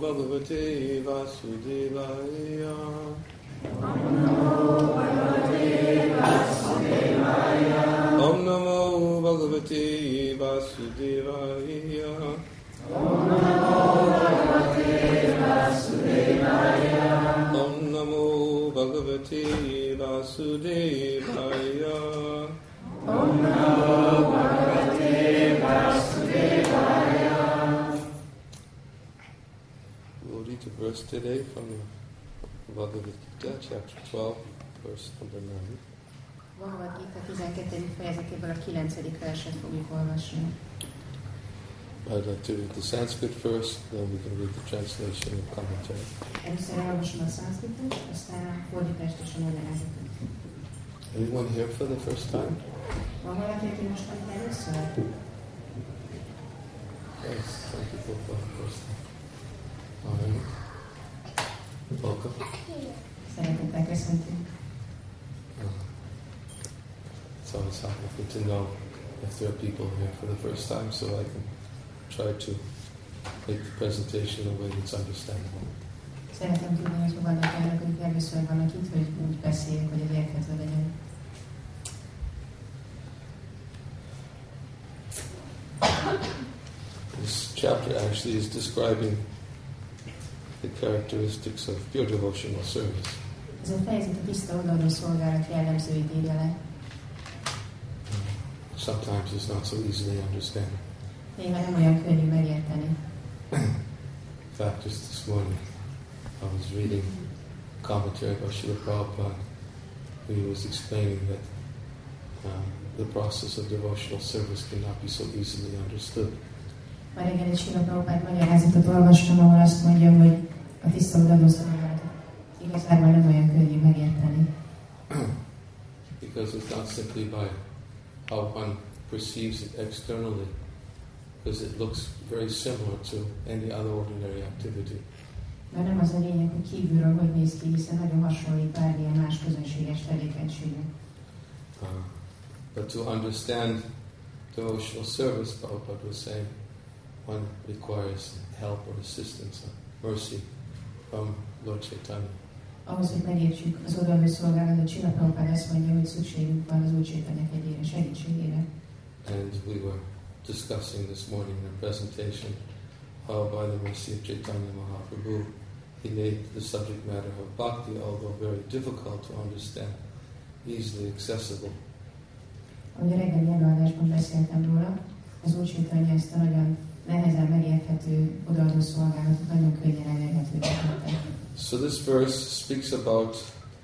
Bhagavate Vasudevaya. Om Namo Bhagavate Vasudevaya. Om Namo Bhagavate Vasudevaya. Om Namo Bhagavate Vasudevaya. We'll read the verse today from the Bhagavad Gita, chapter 12, verse number 9. Bhagavad Gita 12. fejezetéből a 9. verset fogjuk olvasni. I'd like to read the Sanskrit first, then we can read the translation and commentary. Először elolvasom a szanszkritot, aztán a fordítást és a magyarázatot. Anyone here for the first time? Van valaki, aki most van először? Yes, some people for the first time. All right. Welcome. Szeretettel köszöntünk. It's always helpful to know if there are people here for the first time, so I can try to make the presentation in a way that's understandable. Szeretem tudni, hogy vannak olyanok, akik először vannak itt, hogy úgy beszéljek, hogy ez érthető legyen. This chapter actually is describing the characteristics of pure devotional service. Ez a fejezet a tiszta odaadó szolgálat jellemzőit írja le. Sometimes it's not so easily understand. Néha nem olyan könnyű megérteni. In fact, just this morning I was reading a commentary by Srila Prabhupada. He was explaining that the process of devotional service cannot be so easily understood. Ma reggel egy Srila Prabhupada magyarázatot olvastam, ahol azt mondja, hogy a tiszta odaadó szolgálatot igazából nem olyan könnyű megérteni. Because it's not simply by how one perceives it externally, because it looks very similar to any other ordinary activity. Mert nem az a lényeg, hogy kívülről hogy néz ki, hiszen nagyon hasonlít bármilyen más közönséges tevékenységnek. But to understand devotional service, Prabhupada was saying, one requires help or assistance, mercy from Lord Chaitanya. Ahhoz, hogy megértsük az odaadó szolgálatot, Srila Prabhupada azt mondja, hogy szükségünk van az Úr Chaitanya kegyére, segítségére. And we were discussing this morning in a presentation how by the mercy of Chaitanya Mahaprabhu he made the subject matter of bhakti, although very difficult to understand, easily accessible. Ahogy a reggeli előadásban beszéltem róla, az Úr Chaitanya ezt a nagyon nehezen megérthető odaadó szolgálatot nagyon könnyen elérhetővé tette. So this verse speaks about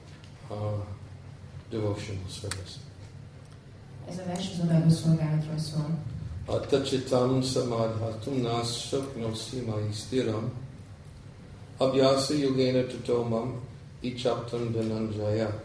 devotional service. Ez a vers az odaadó szolgálatról szól. Atachitam samadhatum nas shaknosi mai stiram abhyasa yogena tatomam ichaptam dhananjaya.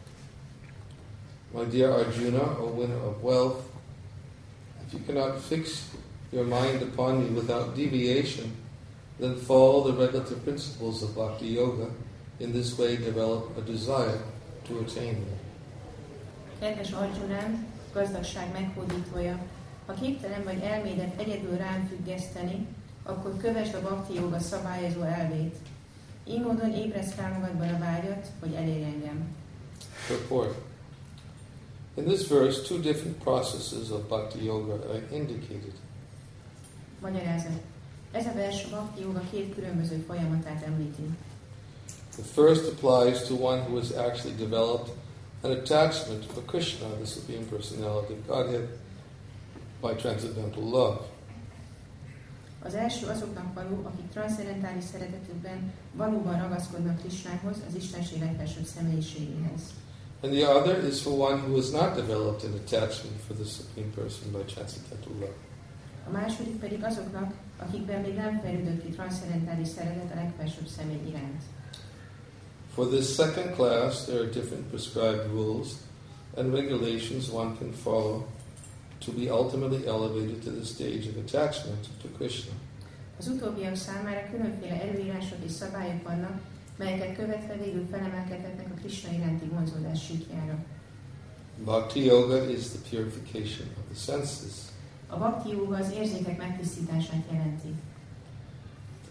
My dear Arjuna, O winner of wealth, if you cannot fix your mind upon me without deviation, then follow the regulative principles of Bhakti Yoga. In this way develop a desire to attain me. Kedves Arjunám, gazdagság meghódítója, ha képtelen vagy elmédet egyedül rám függeszteni, akkor kövesd a Bhakti Yoga szabályozó elvét. Így módon ébresz fel magadban a vágyat, hogy elérj engem. Purport. In this verse, two different processes of Bhakti Yoga are indicated. Magyarázat. Ez a vers a Bhakti Yoga két különböző folyamatát említi. The first applies to one who has actually developed an attachment for Krishna, the Supreme Personality of Godhead, by transcendental love. Az első azoknak való, akik transzcendentális szeretetükben valóban ragaszkodnak Krishnához, az Istenség legfelsőbb személyiségéhez. And the other is for one who has not developed an attachment for the Supreme Person by transcendental love. A második pedig azoknak, akikben még nem fejlődött ki transzcendentális szeretet a legfelsőbb személy iránt. For this second class, there are different prescribed rules and regulations one can follow to be ultimately elevated to the stage of attachment to Krishna. Az utóbbiak számára különféle előírások és szabályok vannak, melyeket követve végül felemelkedhetnek a Krishna iránti vonzódás síkjára. Bhakti Yoga is the purification of the senses. A Bhakti Yoga az érzékek megtisztítását jelenti. The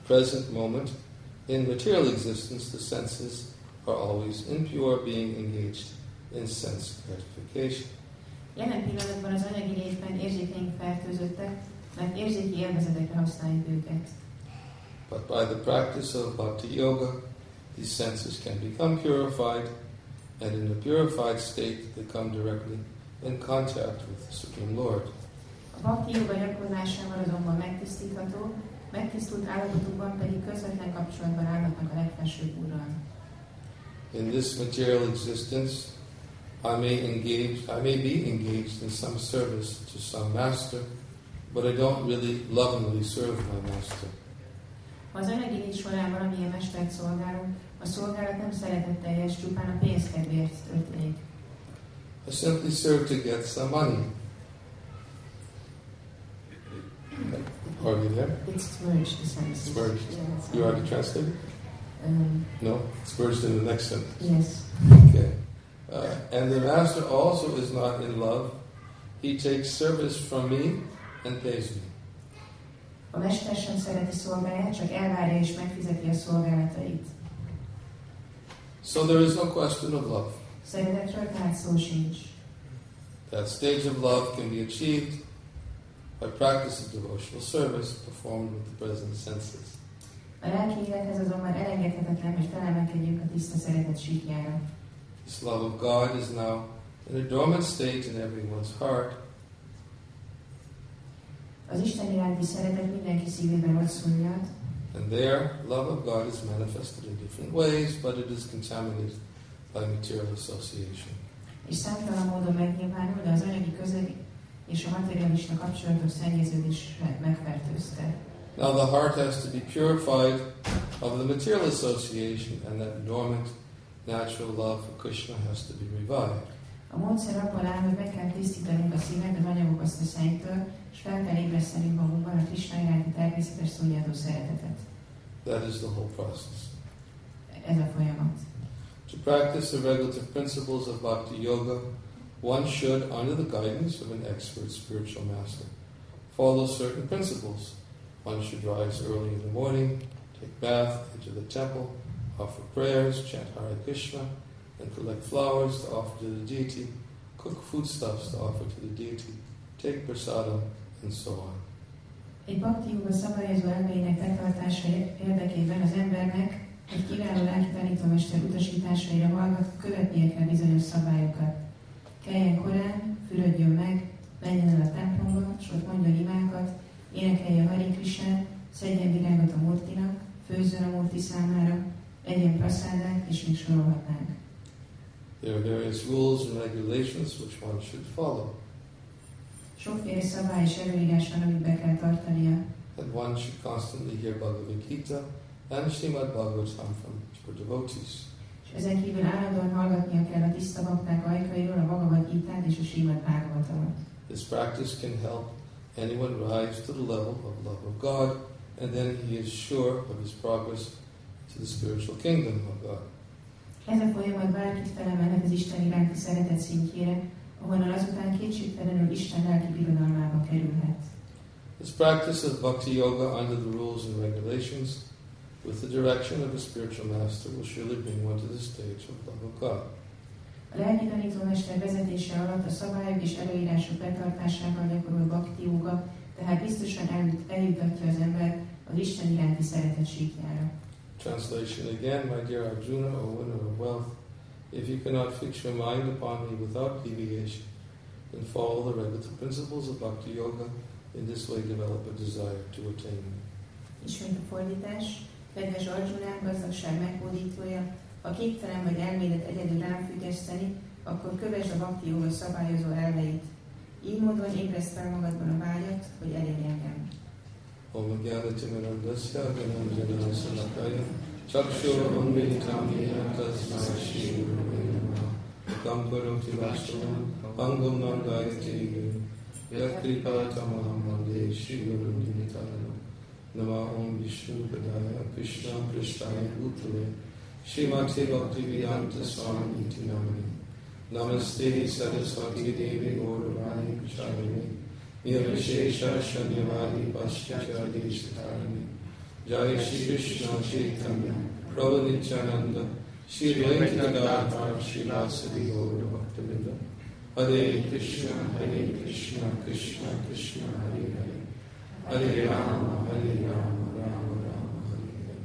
present moment, in material existence, the senses are always impure, being engaged in sense gratification. Jelen pillanatban az anyagi létben érzékeink fertőzöttek, mert érzéki élvezetekre használjuk őket. But by the practice of bhakti yoga, these senses can become purified, and in a purified state they come directly in contact with the Supreme Lord. A bhakti yoga gyakorlásával azonban megtisztítható, megtisztult állapotukban pedig közvetlen kapcsolatban állhatnak a legfelsőbb Úrral. In this material existence, I may be engaged in some service to some master, but I don't really lovingly serve my master. Ha az anyagi lét során valamilyen mestert szolgálunk, a szolgálat nem szeretetteljes, csupán a pénzkedvéért történik. I simply serve to get some money. Are you there? It's merged, the sense. It's merged. Yeah, You already translated? No? It's merged in the next sentence. Yes. Okay. And the master also is not in love. He takes service from me and pays me. A mester sem szereti szolgáját, csak elvárja és megfizeti a szolgálatait. So there is no question of love. Szeretetről tehát szó sincs. That stage of love can be achieved by practice of devotional service performed with the present senses. A lelki élethez azonban elengedhetetlen, hogy felemelkedjünk a tiszta szeretet síkjára. This love of God is now in a dormant state in everyone's heart. Az Isten iránti szeretet mindenki szívében ott szúnyad, And there, love of God is manifested in different ways, but it is contaminated by material association. és számtalan módon megnyilvánul, de az anyagi közeg és a materialista kapcsolatok szennyeződésre megfertőzte. Now the heart has to be purified of the material association, and that dormant natural love for Krishna has to be revived. A módszer abban áll, hogy meg kell tisztítanunk a szívet az anyagok osztászaitól, és fel kell ébresztenünk magunkban a Krishna iránti természetes szúnyadó szeretetet. That is the whole process. Ez a folyamat. To practice the regulative principles of bhakti yoga, one should, under the guidance of an expert spiritual master, follow certain principles. One should rise early in the morning, take bath, enter the temple, offer prayers, chant Hare Krishna, and collect flowers to offer to the deity, cook foodstuffs to offer to the deity, take prasadam, and so on. Egy bhakti yoga szabályozó elmének betartása érdekében az embernek egy kiváló lelki tanítómester utasításaira hallgat, követnie kell bizonyos szabályokat. Keljen korán, fürödjön meg, menjen el a templomba, és ott mondjon imákat, énekelje a Hare Krishnát, szedjen virágot a Murtinak, főzzön a Murti számára, egyen praszádát, és még sorolhatnánk. There are various rules and regulations which one should follow. Sokféle szabály és előírás van, amit be kell tartania. And one should constantly hear Bhagavad Gita and Srimad Bhagavatam for devotees. És ezen kívül állandóan hallgatnia kell a tiszta bakták ajkairól a Bhagavad Gitát és a Srimad Bhagavatamot. This practice can help anyone rise to the level of love of God, and then he is sure of his progress to the spiritual kingdom of God. Ez a folyamat bárkit felemelhet az Isten iránti szeretet szintjére, ahonnan azután kétségtelenül Isten lelki birodalmába kerülhet. This practice of bhakti yoga under the rules and regulations, with the direction of a spiritual master, will surely bring one to the stage of love of God. A lelki tanítómester vezetése alatt a szabályok és előírások betartásával gyakorolt bhakti yoga, tehát biztosan eljutatja az ember az Isten iránti szeretet síkjára. Translation again, my dear Arjuna, O winner of wealth, if you cannot fix your mind upon me without deviation, then follow the regulative principles of bhakti yoga. In this way develop a desire to attain me. Ismét a fordítás. Kedves Arjunám, gazdagság meghódítója, ha képtelen vagy elmédet egyedül rám függeszteni, akkor kövesd a bhakti yoga szabályozó elveit. Így módon ébreszt fel magadban a vágyat, hogy elérj engem. Om Gyánatimirandasya Gyananjana Salakaya Chakshura Unmilitam Yena Tasmai Shri Gurave Namaha Kam Karoti Vastavam Pangam Nandayati Guru Yat Kripa Tamaham Vande Shri Guru Nimitana Nama Om Vishnu Padaya Krishna Prishtaya Bhutale Srimati Bhaktivedanta Swami Iti Namani Namaste Saraswati Devi Gauravani Pracharine Nirvishesha Shanyavadi Paschachadi Sitarani Jai Shri Krishna Chaitanya Prabhu Nityananda Shri Advaita Gadadhar Srivasadi Gaura Bhaktavinda Hare Krishna Krishna Krishna Hare Hare Hare Rama Rama Rama Hare Hare.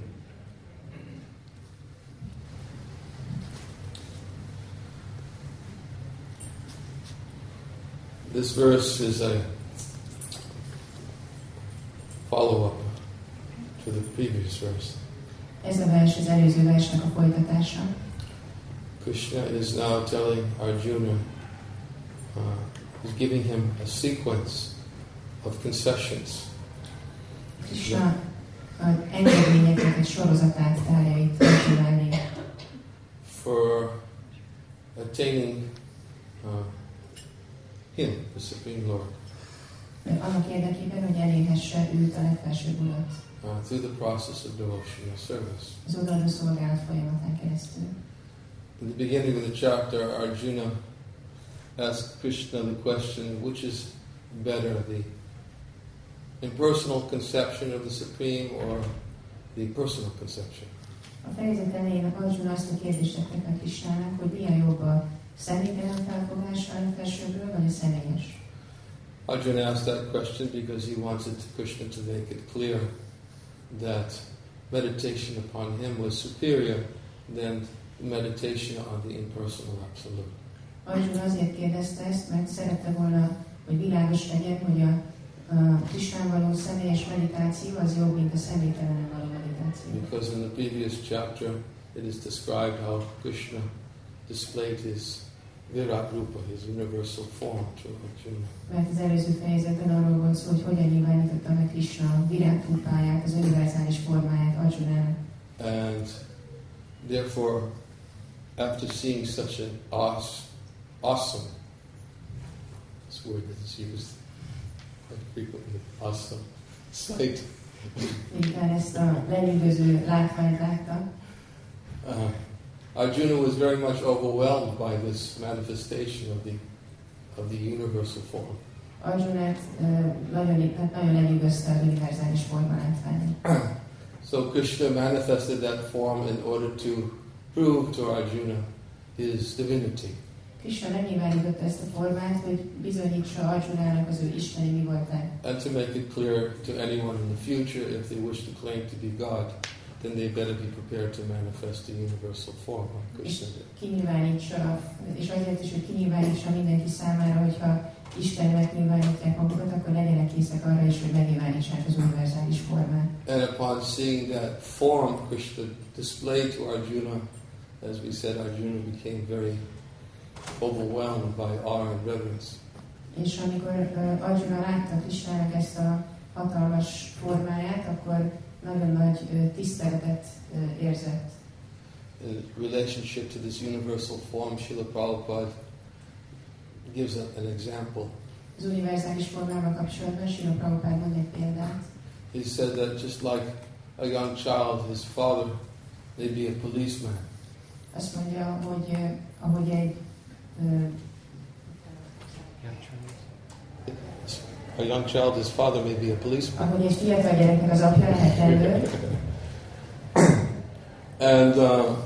This verse is a follow-up to the previous verse. Ez a vers az előző versnek a folytatása. Krishna is now telling Arjuna, he's giving him a sequence of concessions. Krishna az engedményeknek egy sorozatát tárja itt Arjuna elé. For attaining him, the Supreme Lord. Annak érdekében, hogy elérhesse őt a legfelsőbb urat. Through the process of devotional service. Az odaadó szolgálat folyamatán keresztül. In the beginning of the chapter, Arjuna asked Krishna the question, which is better, the impersonal conception of the Supreme or the personal conception? A fejezet elején Arjuna azt a kérdést tette meg Krishnának, hogy milyen jobb a személytelen felfogás a legfelsőbbről, vagy a személyes. Arjuna asked that question because he wanted Krishna to make it clear that meditation upon him was superior than meditation on the impersonal absolute. Arjuna azért kérdezte ezt, mert szerette volna, hogy világos legyen, hogy a Krishnán való személyes meditáció az jobb, mint a személytelenen való meditáció. Because in the previous chapter it is described how Krishna displayed his Virat Rupa, his universal form to Arjuna. Mert az előző fejezetben arról volt szó, hogy hogyan nyilvánította meg Krishna a Virat Rupáját, az univerzális formáját Arjunának. And therefore, after seeing such an awesome, this word that is used quite frequently, awesome sight. Miután ezt a lenyűgöző látványt látta, Arjuna was very much overwhelmed by this manifestation of the universal form. Arjunát nagyon lenyűgözte az univerzális forma látvány. So Krishna manifested that form in order to prove to Arjuna his divinity. Krishna lenyilvánította ezt a formát, hogy bizonyítsa Arjunának az ő isteni mi voltát. And to make it clear to anyone in the future, if they wish to claim to be God, then they better be prepared to manifest the universal form like Krishna did. Kinyilvánítsa, és azért is, hogy kinyilvánítsa mindenki számára, hogyha Istennek nyilvánítják magukat, akkor legyenek készek arra is, hogy megnyilvánítsák az univerzális formát. And upon seeing that form Krishna displayed to Arjuna, as we said, Arjuna became very overwhelmed by awe and reverence. És amikor Arjuna látta Krishnának ezt a hatalmas formáját, akkor nagyon nagy tiszteletet érzett. In relationship to this universal form, Srila Prabhupada gives an example. Az univerzális formával kapcsolatban Srila Prabhupada mond egy példát. He said that just like a young child, his father may be a policeman. Azt mondja, hogy ahogy egy a young child, his father may be a policeman. Ahogy egy fiatal gyereknek az apja lehet rendőr. And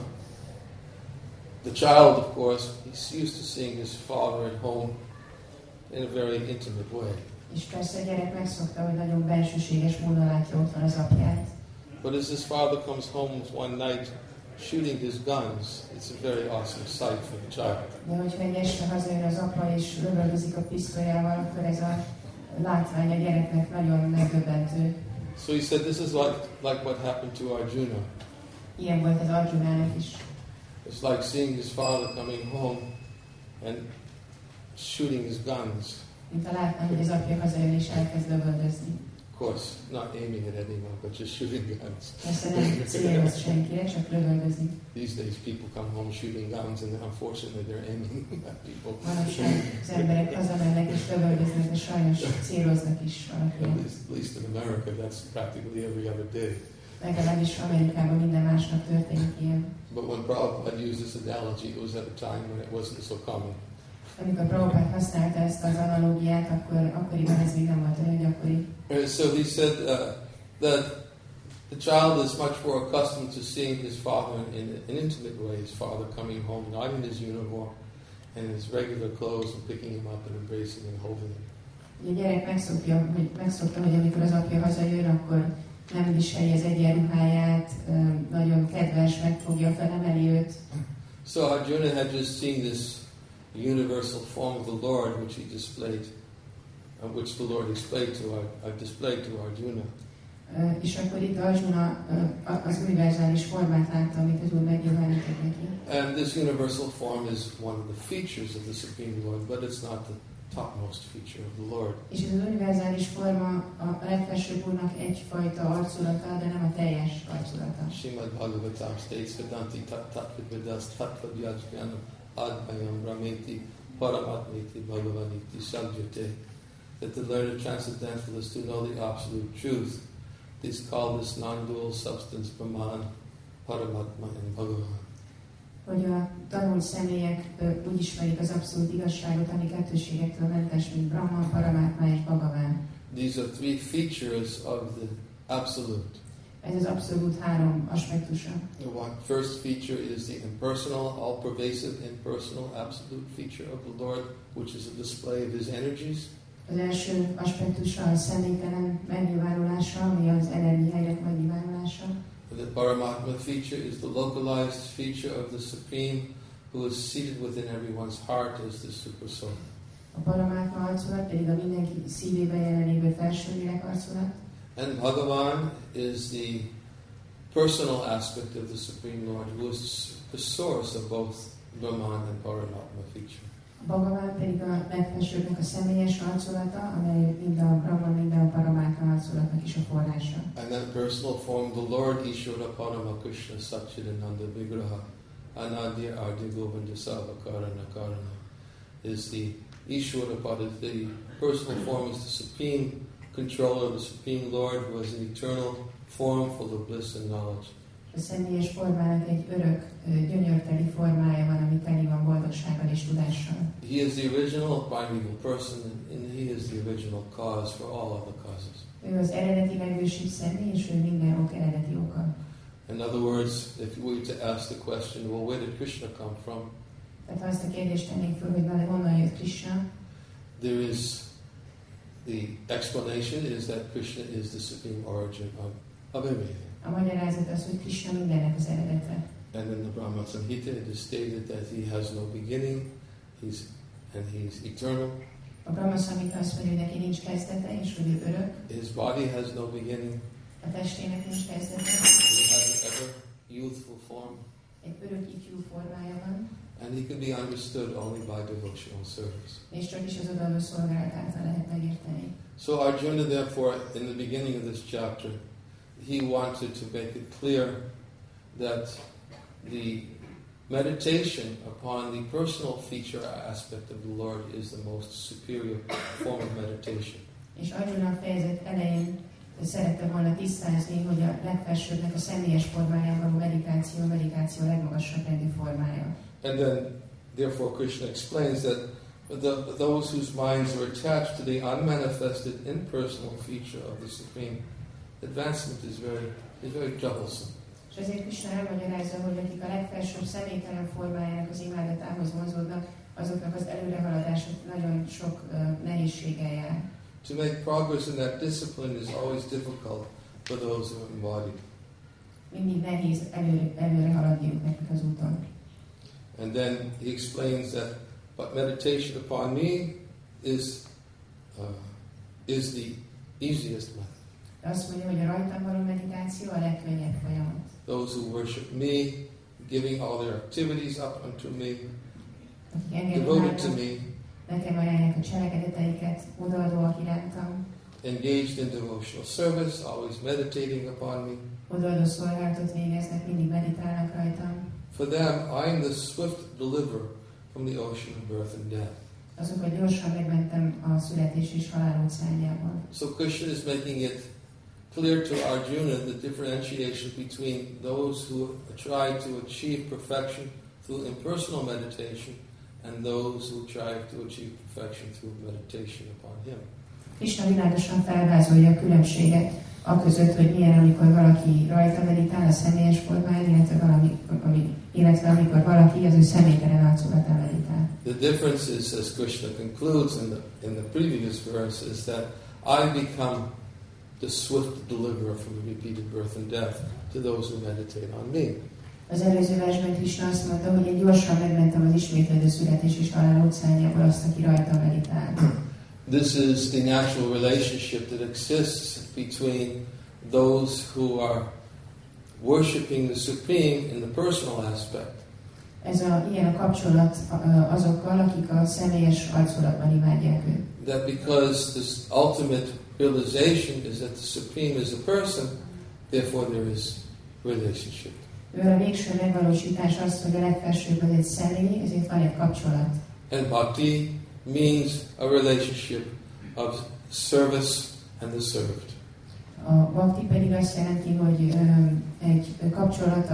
the child, of course, he's used to seeing his father at home in a very intimate way. És persze a gyerek megszokta, hogy nagyon bensőséges módon látja otthon az apját. But as his father comes home one night shooting his guns, it's a very awesome sight for the child. De hogyha egy este hazajön az apa és lövöldözik a pisztolyával, akkor ez a látvány a gyereknek nagyon megdöbbentő. So he said this is like what happened to Arjuna. Ilyen volt az Arjunának is. It's like seeing his father coming home and shooting his guns. Mint a látvány, hogy az apja hazajön és elkezd lövöldözni. Of course, not aiming at anyone, but just shooting guns. Persze nem céloz senkire, csak lövöldözni. These days people come home shooting guns and unfortunately they're aiming at people. Manapság az emberek hazamennek és lövöldöznek, de sajnos céloznak is valakinek. At least in America, that's practically every other day. Legalábbis Amerikában minden másnap történik ilyen. But when Prabhupada used this analogy, it was at a time when it wasn't so common. Amikor Prabhupada használta ezt az analógiát, akkoriban ez még nem volt olyan gyakori. And so he said that The child is much more accustomed to seeing his father in an intimate way, his father coming home not in his uniform and in his regular clothes and picking him up and embracing and holding him. A gyerek megszokta, hogy amikor az apja hazajön, akkor nem viseli az egyenruháját, nagyon kedves, megfogja, felemeli őt. So Arjuna had just seen this universal form of the Lord, which he displayed, which the Lord displayed to Arjuna. És akkor itt Arjuna az univerzális formát látta, amit az Úr megnyilvánított neki. And this universal form is one of the features of the Supreme Lord, but it's not the topmost feature of the Lord. És ez az univerzális forma a legfelsőbb Úrnak egyfajta arculata, de nem a teljes arculata. Srimad Bhagavatam states Vedanti Tattvavidas Tattvajajnanam Advayam Brahmeti Paramatmeti Bhagavaniti Sabjate, that the learned transcendentalists who know the absolute truth, these call this non-dual substance Brahman, Paramatma and Bhagavan. Hogy a tanult személyek úgy ismerik az abszolút igazságot, ami kettőségektől mentes, mint Brahma, Paramatma és Bhagavan. These are three features of the absolute. Ez az abszolút három aspektusa. The first feature is the impersonal, all-pervasive, impersonal, absolute feature of the Lord, which is a display of His energies. Az első aspektusa a személytelen megnyilvánulása, ami az energiáinak megnyilvánulása. The Paramatma feature is the localized feature of the Supreme, who is seated within everyone's heart as the Super Soul. A Paramatma arculat pedig a mindenki szívében jelenlévő felső lélek arculat. And Bhagavan is the personal aspect of the Supreme Lord, who is the source of both Brahman and Paramatma feature. A Bhagavan pedig a legfelsőbbnek a személyes arculata, amely mind a Brahman, mind a Paramatma arculatnak is a forrása. And that personal form, the Lord Ishvara Parama Krishna Satchidananda Vigraha Anadya Adi Govinda Savakarana Karana is the Ishvara Pada, the personal form is the supreme controller, the Supreme Lord, who has an eternal form full of bliss and knowledge. A személyes formának egy örök, gyönyörteli formája van, ami teli van boldogsággal és tudással. He is the original primeval person, and he is the original cause for all other causes. Ő az eredeti legősibb személy, és ő minden ok eredeti oka. In other words, if we were to ask the question, well, where did Krishna come from? Tehát ha azt a kérdést tennénk föl, hogy honnan jött Krishna, there is the explanation is that Krishna is the supreme origin of everything. A magyarázat az, hogy Krishna mindennek az eredete. And in the Brahma Samhita it is stated that he has no beginning, he's eternal. A Brahma Samhita azt mondja, hogy neki nincs kezdete, és hogy ő örök. His body has no beginning. A testének nincs kezdete. He has an ever youthful form. Egy örök ifjú formája van. And he can be understood only by devotional service. És csak is az odaadó szolgálat által lehet megérteni. So Arjuna, therefore, in the beginning of this chapter, he wanted to make it clear that the meditation upon the personal feature aspect of the Lord is the most superior form of meditation. És Arjuna a fejezet elején szerette volna tisztázni, hogy a legfelsőbbnek a személyes formáján való medikáció a legmagasabb rendű formája. And then, therefore, Krishna explains that those whose minds are attached to the unmanifested impersonal feature of the Supreme, advancement is very troublesome. És ezért Krishna elmagyarázza, hogy akik a legfelsőbb személytelen formájának az imádatához vonzódnak, azoknak az előrehaladása nagyon sok nehézséggel jár. To make progress in that discipline is always difficult for those who are embodied. Mindig nehéz előre haladniuk nekik az úton. And then he explains that, but meditation upon me is the easiest method. Azt mondja, hogy a rajtam való meditáció a legkönnyebb folyamat. Those who worship me, giving all their activities up unto me, devoted to me, nekem ajánlják a cselekedeteiket, odaadóak irántam, engaged in devotional service, always meditating upon me. Odaadó szolgálatot végeznek, mindig meditálnak rajtam. For them, I am the swift deliverer from the ocean of birth and death. Azokat gyorsan megmentem a születés és halál óceánjából. So Krishna is making it clear to Arjuna the differentiation between those who try to achieve perfection through impersonal meditation and those who try to achieve perfection through meditation upon Him. Krishna világosan felvázolja a különbséget aközött, hogy milyen, amikor valaki rajta meditál a személyes formáján, illetve amikor valaki az ő személytelen arculatán meditál. The difference is, as Krishna concludes in the previous verse, is that I become the swift deliverer from repeated birth and death to those who meditate on me. Az előző versben Krishna azt mondta, hogy én gyorsan megmentem az ismétlődő születés és halál óceánjából azt, aki rajta meditál. This is the natural relationship that exists between those who are worshipping the Supreme in the personal aspect. Ilyen a kapcsolat azokkal, akik a személyes arculatban imádják őt. That because this ultimate realization is that the Supreme is a person, therefore there is relationship. A végső megvalósítás az, hogy a legfelsőbb az egy személy, ezért van egy kapcsolat. And bhakti means a relationship of service and the served. A bhakti pedig azt jelenti, hogy egy kapcsolat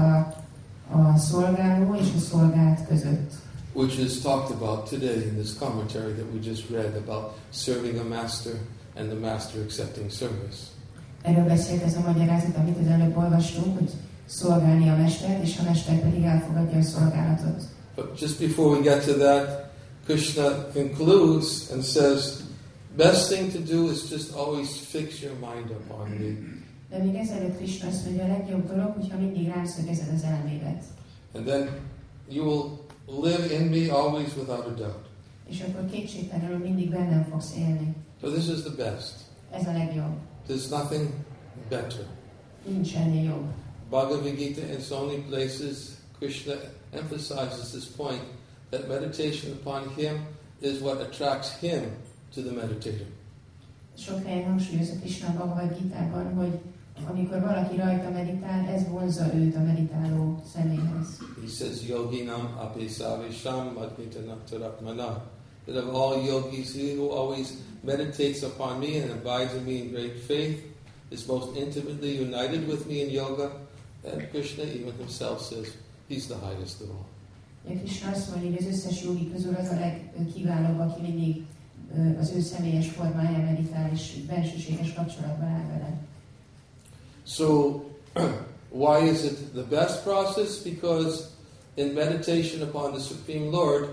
a szolgáló és a szolgált között. Which is talked about today in this commentary that we just read about serving a master and the master accepting service. Erről beszélt ez a magyarázat, amit az előbb olvastunk, hogy szolgálni a mestert, és a mester pedig elfogadja a szolgálatot. But just before we get to that, Krishna concludes and says, best thing to do is just always fix your mind upon me. De még ezelőtt Krishna azt mondja, a legjobb dolog, hogyha mindig rám szögezed az elmédet. And then you will live in me always without a doubt. És akkor kétségtelenül mindig bennem fogsz élni. So this is the best. Ez a legjobb. There's nothing better. Nincs ennél jobb. Bhagavad Gita in so many places, Krishna emphasizes this point that meditation upon him is what attracts him to the meditator. Sok helyen hangsúlyozza Krishna a Bhagavad Gitában, hogy amikor valaki rajta meditál, ez vonzza őt a meditáló személyhez. He says, yoginam apesavisham madmitanaktaratmana. That of all yogis, he who always meditates upon me and abides in me in great faith is most intimately united with me in yoga. And Krishna even himself says, he's the highest of all. Krishna azt mondja, hogy az összes jogi közül az a legkiválóbb, aki mindig az ő személyes formáján meditál, és bensőséges kapcsolatban áll vele. So, why is it the best process? Because in meditation upon the Supreme Lord,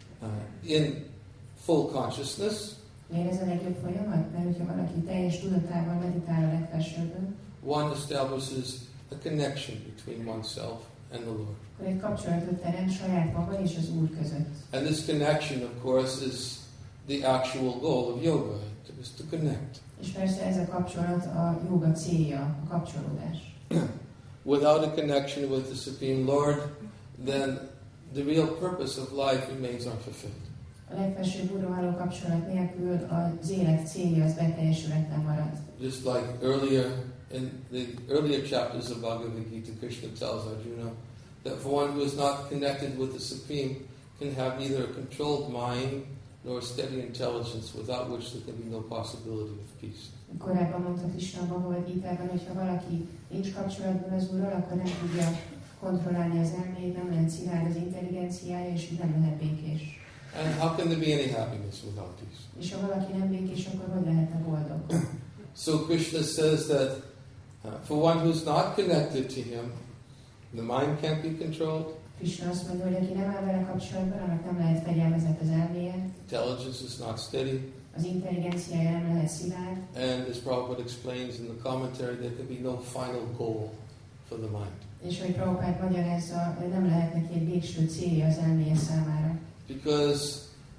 in full consciousness, miért ez a legjobb folyamat? Mert hogyha valaki teljes tudatával meditál a legfelsőbbön, one establishes a connection between oneself and the Lord. Akkor egy kapcsolatot teremt saját maga és az Úr között. And this connection, of course, is the actual goal of yoga, is to connect. És persze ez a kapcsolat a jóga célja, a kapcsolódás. Without a connection with the Supreme Lord, then the real purpose of life remains unfulfilled. A legfelsőbb Úrral való kapcsolat nélkül az élet célja az beteljesületlen marad. Just like earlier in the earlier chapters of Bhagavad Gita, Krishna tells Arjuna that for one who is not connected with the Supreme can have neither a controlled mind nor steady intelligence, without which there can be no possibility of peace. Korábban mondta Krishna a Bhagavad Gitában, hogy ha valaki nincs kapcsolatban az Úrral, akkor nem tudja kontrollálni az elméjét, nem lehet szilárd az intelligenciája, és nem lehet békés. And how can there be any happiness without peace? És ha valaki nem békés, akkor hogy lehetne boldog? So Krishna says that for one who's not connected to him, the mind can't be controlled. Krishna azt mondja, hogy aki nem áll vele kapcsolatban, annak nem lehet fegyelmezett az elméje. Intelligence is not steady. Az intelligenciája nem lehet szilárd. And as Prabhupada explains in the commentary, there can be no final goal for the mind. És hogy Prabhupád magyarázza, nem lehet neki egy végső célja az elméje számára. Because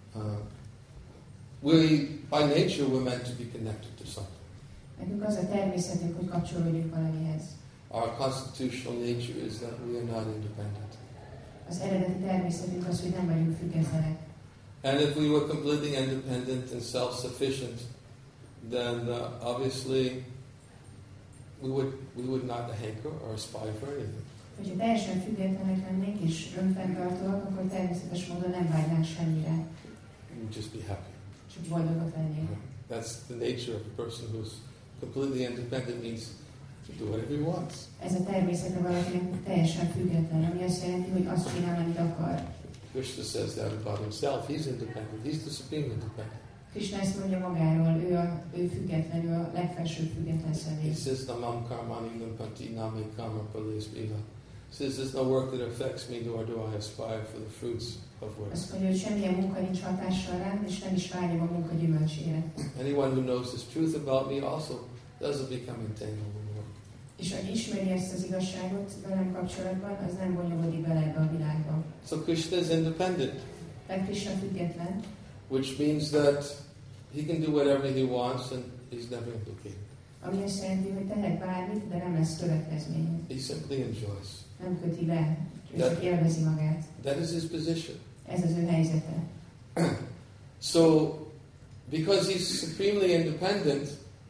we, by nature, we're meant to be connected to something. Nekünk az a természetünk, hogy kapcsolódjunk valamihez. Our constitutional nature is that we are not independent. Az eredeti természetünk az, hogy nem vagyunk függetlenek. And if we were completely independent and self-sufficient, then obviously we would not hanker or aspire for anything. Hogyha teljesen függetlenek lennénk és önfenntartóak, akkor természetes módon nem vágynánk semmire. We'd just be happy. Csak boldogok lennénk. That's the nature of a person who's completely independent, means to do whatever he wants. Ez a természete valakinek teljesen független, ami azt jelenti, hogy azt csinál, amit akar. Krishna says that about himself. He's independent. He's the supreme independent. Krishna ezt mondja magáról, ő független, ő a legfelsőbb független He személy. says, Namam karmani nampanti name karma palis biva. He says, there's no work that affects me, nor do I aspire for the fruits of work. Azt mondja, hogy semmilyen munka nincs hatással rám, és nem is vágyom a munka gyümölcsére. Anyone who knows this truth about me also doesn't become entangled in work. És aki ismeri ezt az igazságot velem kapcsolatban, az nem bonyolódik bele ebbe a világba. So Krishna is independent, Tehát Krishna független, which means that he can do whatever he wants and he's never implicated. ami azt jelenti, hogy tehet bármit, de nem lesz következménye. He simply enjoys. Nem köti le, ő csak élvezi magát. That is his position. Ez az ő helyzete. So, because he's supremely independent,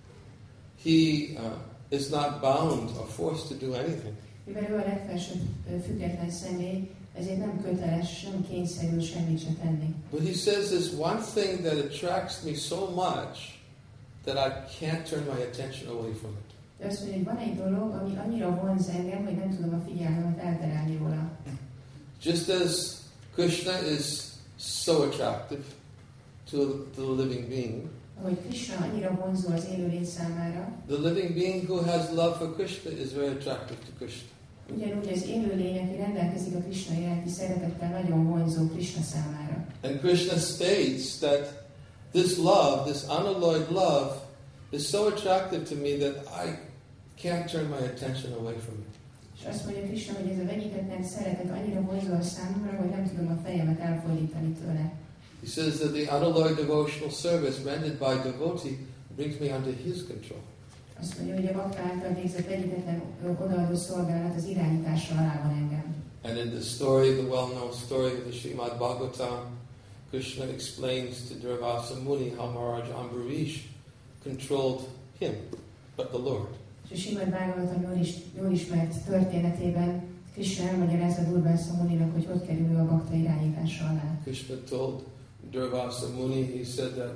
he is not bound or forced to do anything. Mivel ő a legfelsőbb független személy, ezért nem köteles, nem kényszerül semmit se tenni. But he says there's one thing that attracts me so much that I can't turn my attention away from it. De azt mondja, hogy van egy dolog, ami annyira vonz engem, hogy nem tudom a figyelmemet elterelni róla. Just as Krishna is so attractive to the living being, Ahogy Krishna annyira vonzó az élőlény számára, the living being who has love for Krishna is very attractive to Krishna. ugyanúgy az élőlény, aki rendelkezik a Krishna iránti szeretettel, nagyon vonzó Krishna számára. And Krishna states that this love, this unalloyed love, is so attractive to me that I can't turn my attention away from it. És azt mondja Krishna, hogy ez a vegyítetlen szeretet annyira vonzó a számomra, hogy nem tudom a fejemet elfordítani tőle. He says that the unalloyed devotional service rendered by devotee brings me under his control. Azt mondja, hogy a bakta által végzett vegyítetlen odaadó szolgálat az irányításra alá van engem. And in the story, the well-known story of the Srimad Bhagavatam, Krishna explains to Durvasa Muni how Maharaj Ambarish controlled him, but the Lord. És a Srimad Bhagavatam jól ismert történetében Krishna elmagyarázza Durvasa Muninak, hogy hogy kerül a bakta irányítása alá. Krishna told Durvasa Muni, he said that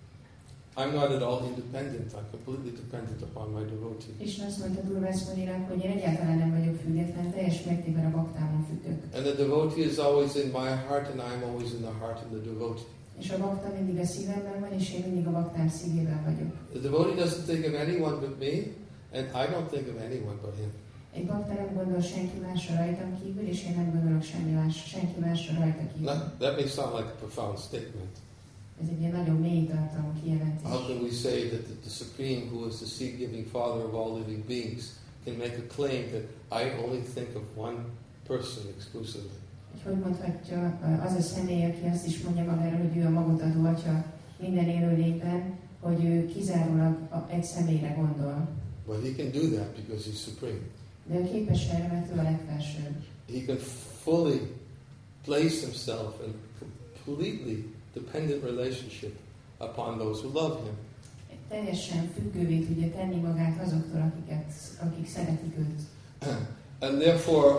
I'm not at all independent, I'm completely dependent upon my devotee. Krishna azt mondta Durvasa Muninak, hogy én egyáltalán nem vagyok független, teljes mértékben a baktámon függök. And the devotee is always in my heart and I'm always in the heart of the devotee. És a bakta mindig a szívemben van, és én mindig a baktám szívében vagyok. The devotee doesn't think of anyone but me, and I don't think of anyone but him. Egy bakta nem gondol senki másra rajtam kívül, és én nem gondolok senki másra rajta kívül. That may sound like a profound statement. Ez egy ilyen nagyon mély tartalmú kijelentés. How can we say that the Supreme, who is the seed-giving Father of all living beings, can make a claim that I only think of one person exclusively? Hogy mondhatja az a személy, aki azt is mondja magára, hogy ő a magot adó atya minden élőlényben, hogy ő kizárólag egy személyre gondol. Well, he can do that because he's supreme. De ő képes erre, mert ő a legfelsőbb. He can fully place himself in completely dependent relationship upon those who love him. Teljesen függővé tudja tenni magát azoktól, akik szeretik őt. And therefore,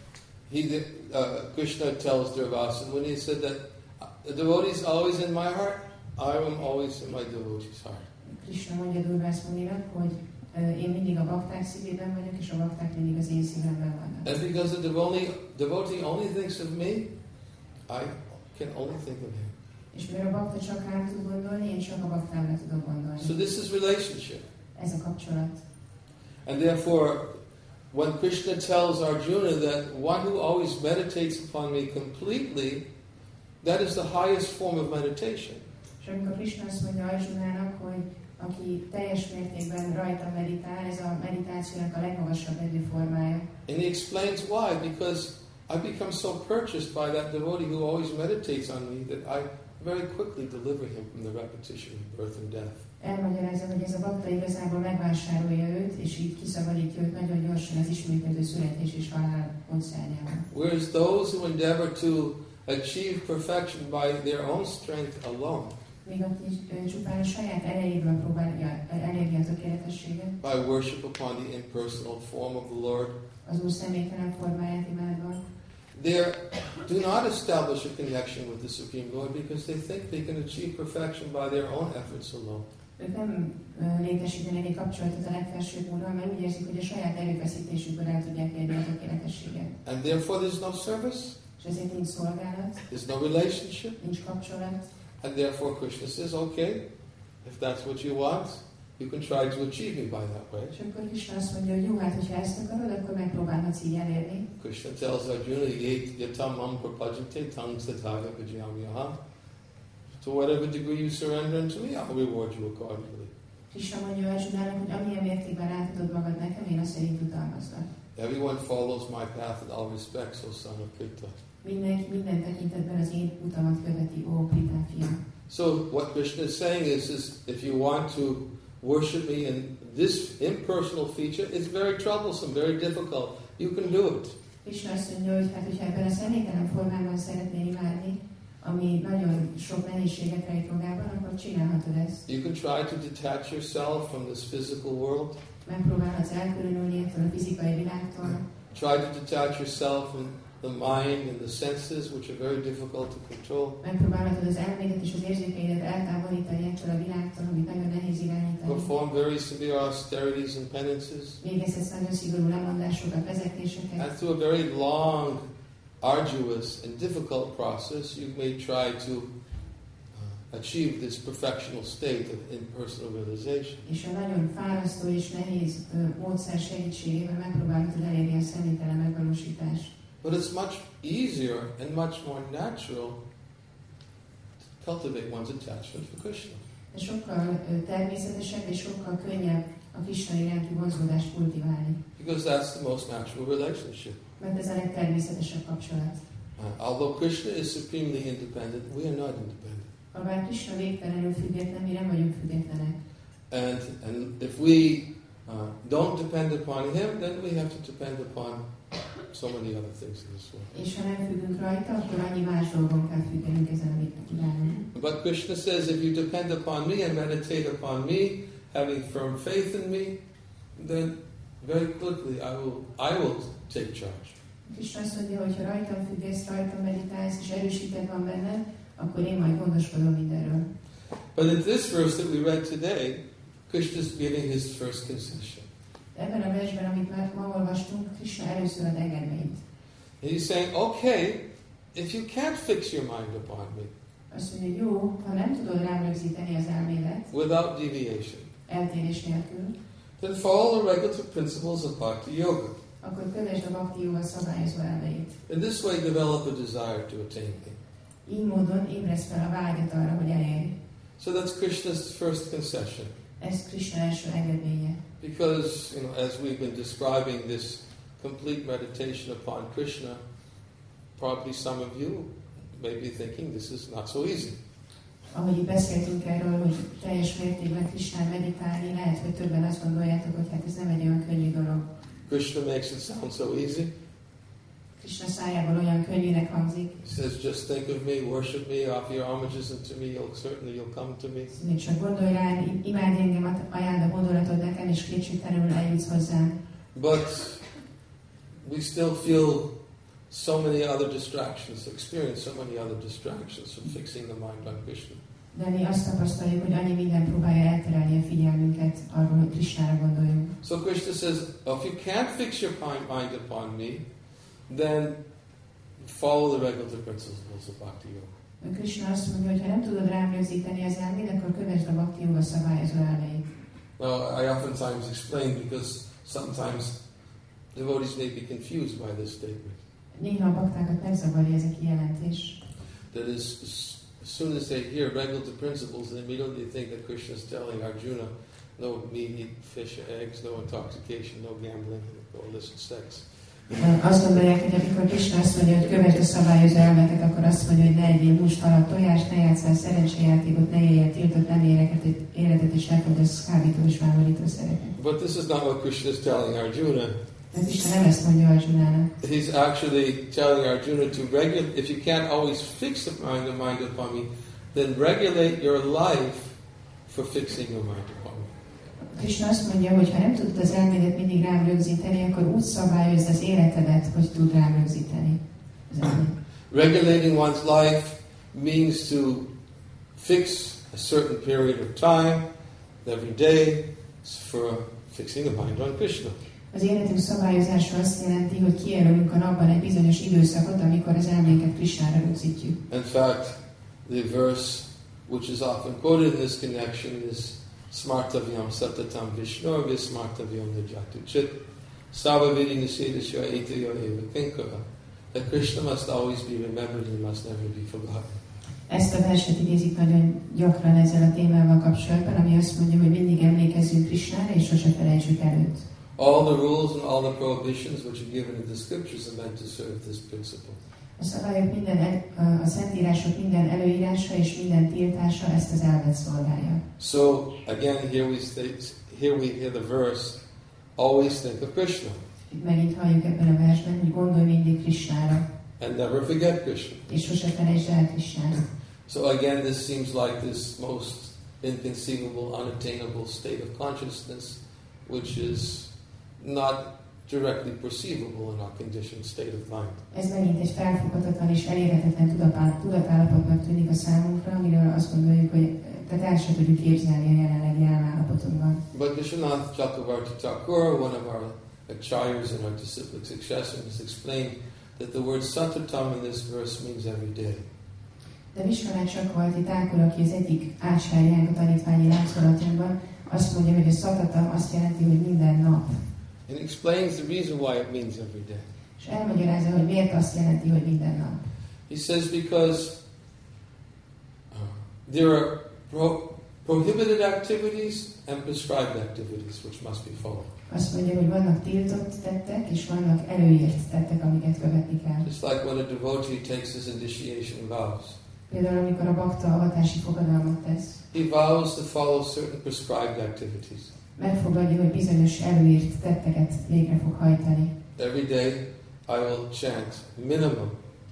Krishna tells Durvasa Muni, he said that the devotee is always in my heart, I am always in my devotee's heart. Krishna mondja Durvasa Muninak, hogy én mindig a bakták szívében vagyok, és a bakták mindig az én szívemben vannak. And because the devotee only thinks of me, I can only think of him. És mivel a bakta csak rám tud gondolni, én csak a baktámra tudok gondolni. So this is relationship. Ez a kapcsolat. And therefore, when Krishna tells Arjuna that one who always meditates upon me completely, that is the highest form of meditation. És amikor Krishna azt mondja Arjunának, hogy aki teljes mértékben rajta meditál, ez a meditációnak a legmagasabb formája. And he explains why, because I become so purchased by that devotee who always meditates on me that I very quickly deliver him from the repetition of birth and death. Elmagyarázza, hogy ez a bakta igazából megvásárolja őt, és így kiszabadítja őt nagyon gyorsan az ismétlődő születés és halál óceánjában. Whereas those who endeavor to achieve perfection by their own strength alone, Míg aki csupán a saját erejéből próbálja elérni a tökéletességet, by worship upon the impersonal form of the Lord, az Úr személytelen formáját imádva, they do not establish a connection with the Supreme Lord because they think they can achieve perfection by their own efforts alone. Ők nem létesítenek egy kapcsolatot a legfelsőbb Úrral, mert úgy érzik, hogy a saját erőfeszítésükből el tudják érni a tökéletességet. And therefore there's no service, És ezért nincs szolgálat, there's no relationship, nincs kapcsolat, And therefore Krishna says, okay, if that's what you want, you can try to achieve me by that way. És akkor Krishna azt mondja, hogy jó, hát hogyha ezt akarod, akkor megpróbálhatsz így elérni. Krishna tells Arjuna, yatam mam prapajante tam satthaya vijayamyaha. To whatever degree you surrender unto me, I'll reward you accordingly. Krishna mondja Arjunának, hogy amilyen mértékben átadod magad nekem, én azt szerint utalmazlak. Everyone follows my path in all respects, O son of Pritha. Mindenki minden tekintetben az én utamat követi, ó Pritha fia. So what Krishna is saying is if you want to worship me in this impersonal feature, it's very troublesome, very difficult. You can do it. Krishna azt mondja, hogy hát, hogyha ebben a személytelen formában szeretnél imádni, ami nagyon sok nehézséget rejt magában, akkor csinálhatod ezt. You can try to detach yourself from this physical world. Megpróbálhatsz elkülönülni ettől a fizikai világtól. Try to detach yourself from the mind and the senses, which are very difficult to control. Megpróbálhatod az elmédet és az érzékeidet eltávolítani ettől a világtól, amit nagyon nehéz irányítani. Perform very severe austerities and penances. Végezhetsz nagyon szigorú lemondásokat, vezetéseket. And through a very long, arduous and difficult process, you may try to achieve this perfectional state of impersonal realization. És a nagyon fárasztó és nehéz módszer segítségével megpróbálhatod elérni a személytelen megvalósítást. But it's much easier and much more natural to cultivate one's attachment for Krishna. De sokkal természetesebb és sokkal könnyebb a Krishna iránti vonzódást kultiválni. Because that's the most natural relationship. Mert ez a legtermészetesebb kapcsolat. Although Krishna is supremely independent, we are not independent. Habár Krishna végtelenül független, mi nem vagyunk függetlenek. And if we don't depend upon him, then we have to depend upon so many other things in this world. És ha nem függünk rajta, akkor annyi más dolgon kell függenünk ezen, amit kívánunk. But Krishna says, if you depend upon me and meditate upon me, having firm faith in me, then very quickly I will take charge. Krishna azt mondja, hogy ha rajtam függesz, rajtam meditálsz, és erősíted van benned, akkor én majd gondoskodom mindenről. But in this verse that we read today, Krishna is giving his first concession. Ebben a versben, amit már ma olvastunk, Krishna először ad engedményt. And he's saying, okay, if you can't fix your mind upon me, Azt mondja, jó, ha nem tudod rám rögzíteni az elmédet, without deviation, eltérés nélkül, then follow the regular principles of Bhakti Yoga. akkor kövesd a Bhakti Yoga szabályozó elveit. In this way, develop a desire to attain me. Így módon ébreszt fel a vágyat arra, hogy elérj. So that's Krishna's first concession. Ez Krishna első engedménye. Because, as we've been describing this complete meditation upon Krishna, probably some of you may be thinking this is not so easy. Ahogy itt beszéltünk erről, hogy teljes mértékben Krishnán meditálni, lehet, hogy többen azt gondoljátok, hogy hát ez nem egy olyan könnyű dolog. Krishna makes it sound so easy. Krishna szájából olyan könnyűnek hangzik. He says, just think of me, worship me, offer your homages unto me, you'll come to me. Még csak gondolj rám, imádj engem, ajánld a gondolatod nekem, és kétségtelenül eljutsz hozzám. But we still feel so many other distractions, experience so many other distractions from fixing the mind on Krishna. De mi azt tapasztaljuk, hogy annyi minden próbálja elterelni a figyelmünket arról, hogy Krishnára gondoljunk. So Krishna says, if you can't fix your mind upon me, then follow the regular principles of Bhakti Yoga. Krishna azt mondja, hogy ha nem tudod rám rögzíteni az elmét, akkor kövesd a Bhakti Yoga szabályozó elveit. Now, I oftentimes explain because sometimes devotees may be confused by this statement. Néha a baktákat megzavarja ez a kijelentés. That is, as soon as they hear regular principles, they immediately think that Krishna is telling Arjuna, no meat, eat fish or eggs, no intoxication, no gambling, no illicit sex. Azt gondolják, hogy amikor Krishna azt mondja, hogy kövesd a szabályozó elveket, akkor azt mondja, hogy ne egyél húst, halat, tojást, ne játsszál szerencsejátékot, ne éljél tiltott nem életet, és ne fogyassz kábító és vámorítószereket. But this is not what Krishna is telling Arjuna. De Krishna nem ezt mondja Arjunának. He's actually telling Arjuna to regulate, if you can't always fix the mind upon me, then regulate your life for fixing your mind upon me. Krishna azt mondja, hogy ha nem tudod az elmédet mindig rám rögzíteni, akkor úgy szabályozd az életedet, hogy tud rám rögzíteni az elmédet. Regulating one's life means to fix a certain period of time every day for fixing the mind on Krishna. Az életünk szabályozása azt jelenti, hogy kijelölünk a napban egy bizonyos időszakot, amikor az elménket Krishnára rögzítjük. In fact, the verse which is often quoted in this connection, is Smartavyam Satatam Vishnurvya Smartavyam Nijatu Chit Savavidi Nisedasya Etaya Eva Kinkara. That Krishna must always be remembered and must never be forgotten. Ezt a verset idézik nagyon gyakran ezzel a témával kapcsolatban, ami azt mondja, hogy mindig emlékezzünk Krishnára, és sose felejtsük el őt. All the rules and all the prohibitions which are given in the scriptures are meant to serve this principle. A szabályok a szentírások minden előírása és minden tiltása ezt az elvet szolgálja. So again, here we hear the verse, always think of Krishna. Itt megint halljuk ebben a versben, hogy gondolj mindig Krishnára. And never forget Krishna. És sose felejtsd el Krishnát. So again, this seems like this most inconceivable, unattainable state of consciousness, which is not directly perceivable in our conditioned state of mind. Ez megint egy felfoghatatlan és elérhetetlen tudatállapotnak tűnik a számunkra, amiről azt gondoljuk, hogy tehát el sem tudjuk képzelni a jelenlegi elmállapotunkban. But Vishwanath Chakravarti Thakur, one of our acharyas and our disciplic successors, explained that the word Satatam in this verse means every day. De Vishwanath Chakravarti Thakur, aki az egyik ácsárjánk a tanítványi láncolatunkban, azt mondja, hogy a Satatam azt jelenti, hogy minden nap. And explains the reason why it means every day. És elmagyarázza, hogy miért azt jelenti, hogy minden nap. He says because there are prohibited activities and prescribed activities which must be followed. Azt mondja, hogy vannak tiltott tettek, és vannak előírt tettek, amiket követni kell. Just like when a devotee takes his initiation vows. Például, amikor a bakta avatási fogadalmat tesz. He vows to follow certain prescribed activities. Megfogadja, hogy bizonyos előírt tetteket végre fog hajtani. Every day I will chant minimum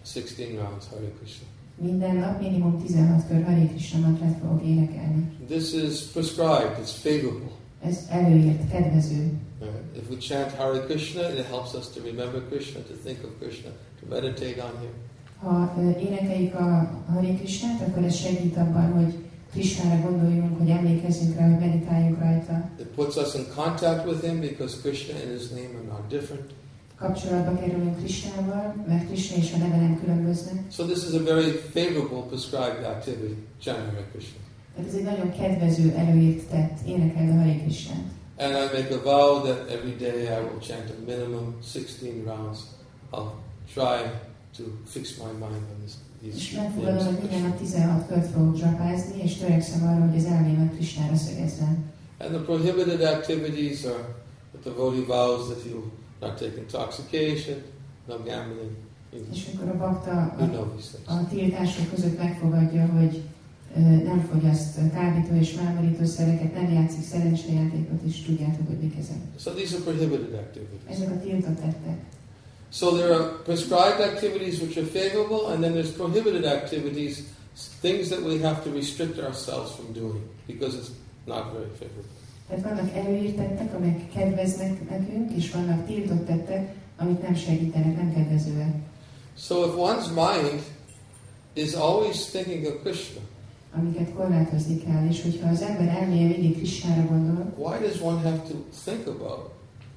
16 rounds Hare Krishna. Minden nap minimum 16 kör Hare Krishna mantrát fogok énekelni. This is prescribed, it's favorable. Ez előírt, kedvező. If we chant Hare Krishna, it helps us to remember Krishna, to think of Krishna, to meditate on Him. Ha énekeljük a Hare Krishnát, akkor ez segít abban, hogy Krishnára gondoljunk, hogy emlékezzünk rá, hogy meditáljunk rajta. It puts us in contact with Him because Krishna and His name are not different. Kapcsolatba kerülünk Krishnával, mert Krishna és a neve nem különböznek. So this is a very favorable prescribed activity, chanting Hare Krishna. Tehát ez egy nagyon kedvező előírt tett, énekeld a Hare Krishnát. And I make a vow that every day I will chant a minimum 16 rounds. I'll try to fix my mind on this. És megfogadom, hogy minden nap 16 kört fogok dzsapázni, és törekszem arra, hogy az elmémet Krishnára szögezzem. And the prohibited activities are the devotee vows that he will not take intoxication, no gambling. És amikor a bakta You know these things. a tiltások között megfogadja, hogy nem fogyaszt kábító és mámorítószereket, nem játszik szerencsejátékot, és tudjátok, hogy mik ezek. So these are prohibited activities. Ezek a tiltott tettek. So there are prescribed activities which are favorable, and then there's prohibited activities, things that we have to restrict ourselves from doing because it's not very favorable. Tehát vannak előírt tettek, amelyek kedveznek nekünk, és vannak tiltott tettek, amik nem segítenek, nem kedvezőek. So if one's mind is always thinking of Krishna, amiket korlátozni kell, és hogyha az ember elméje mindig Krishnára gondol, why does one have to think about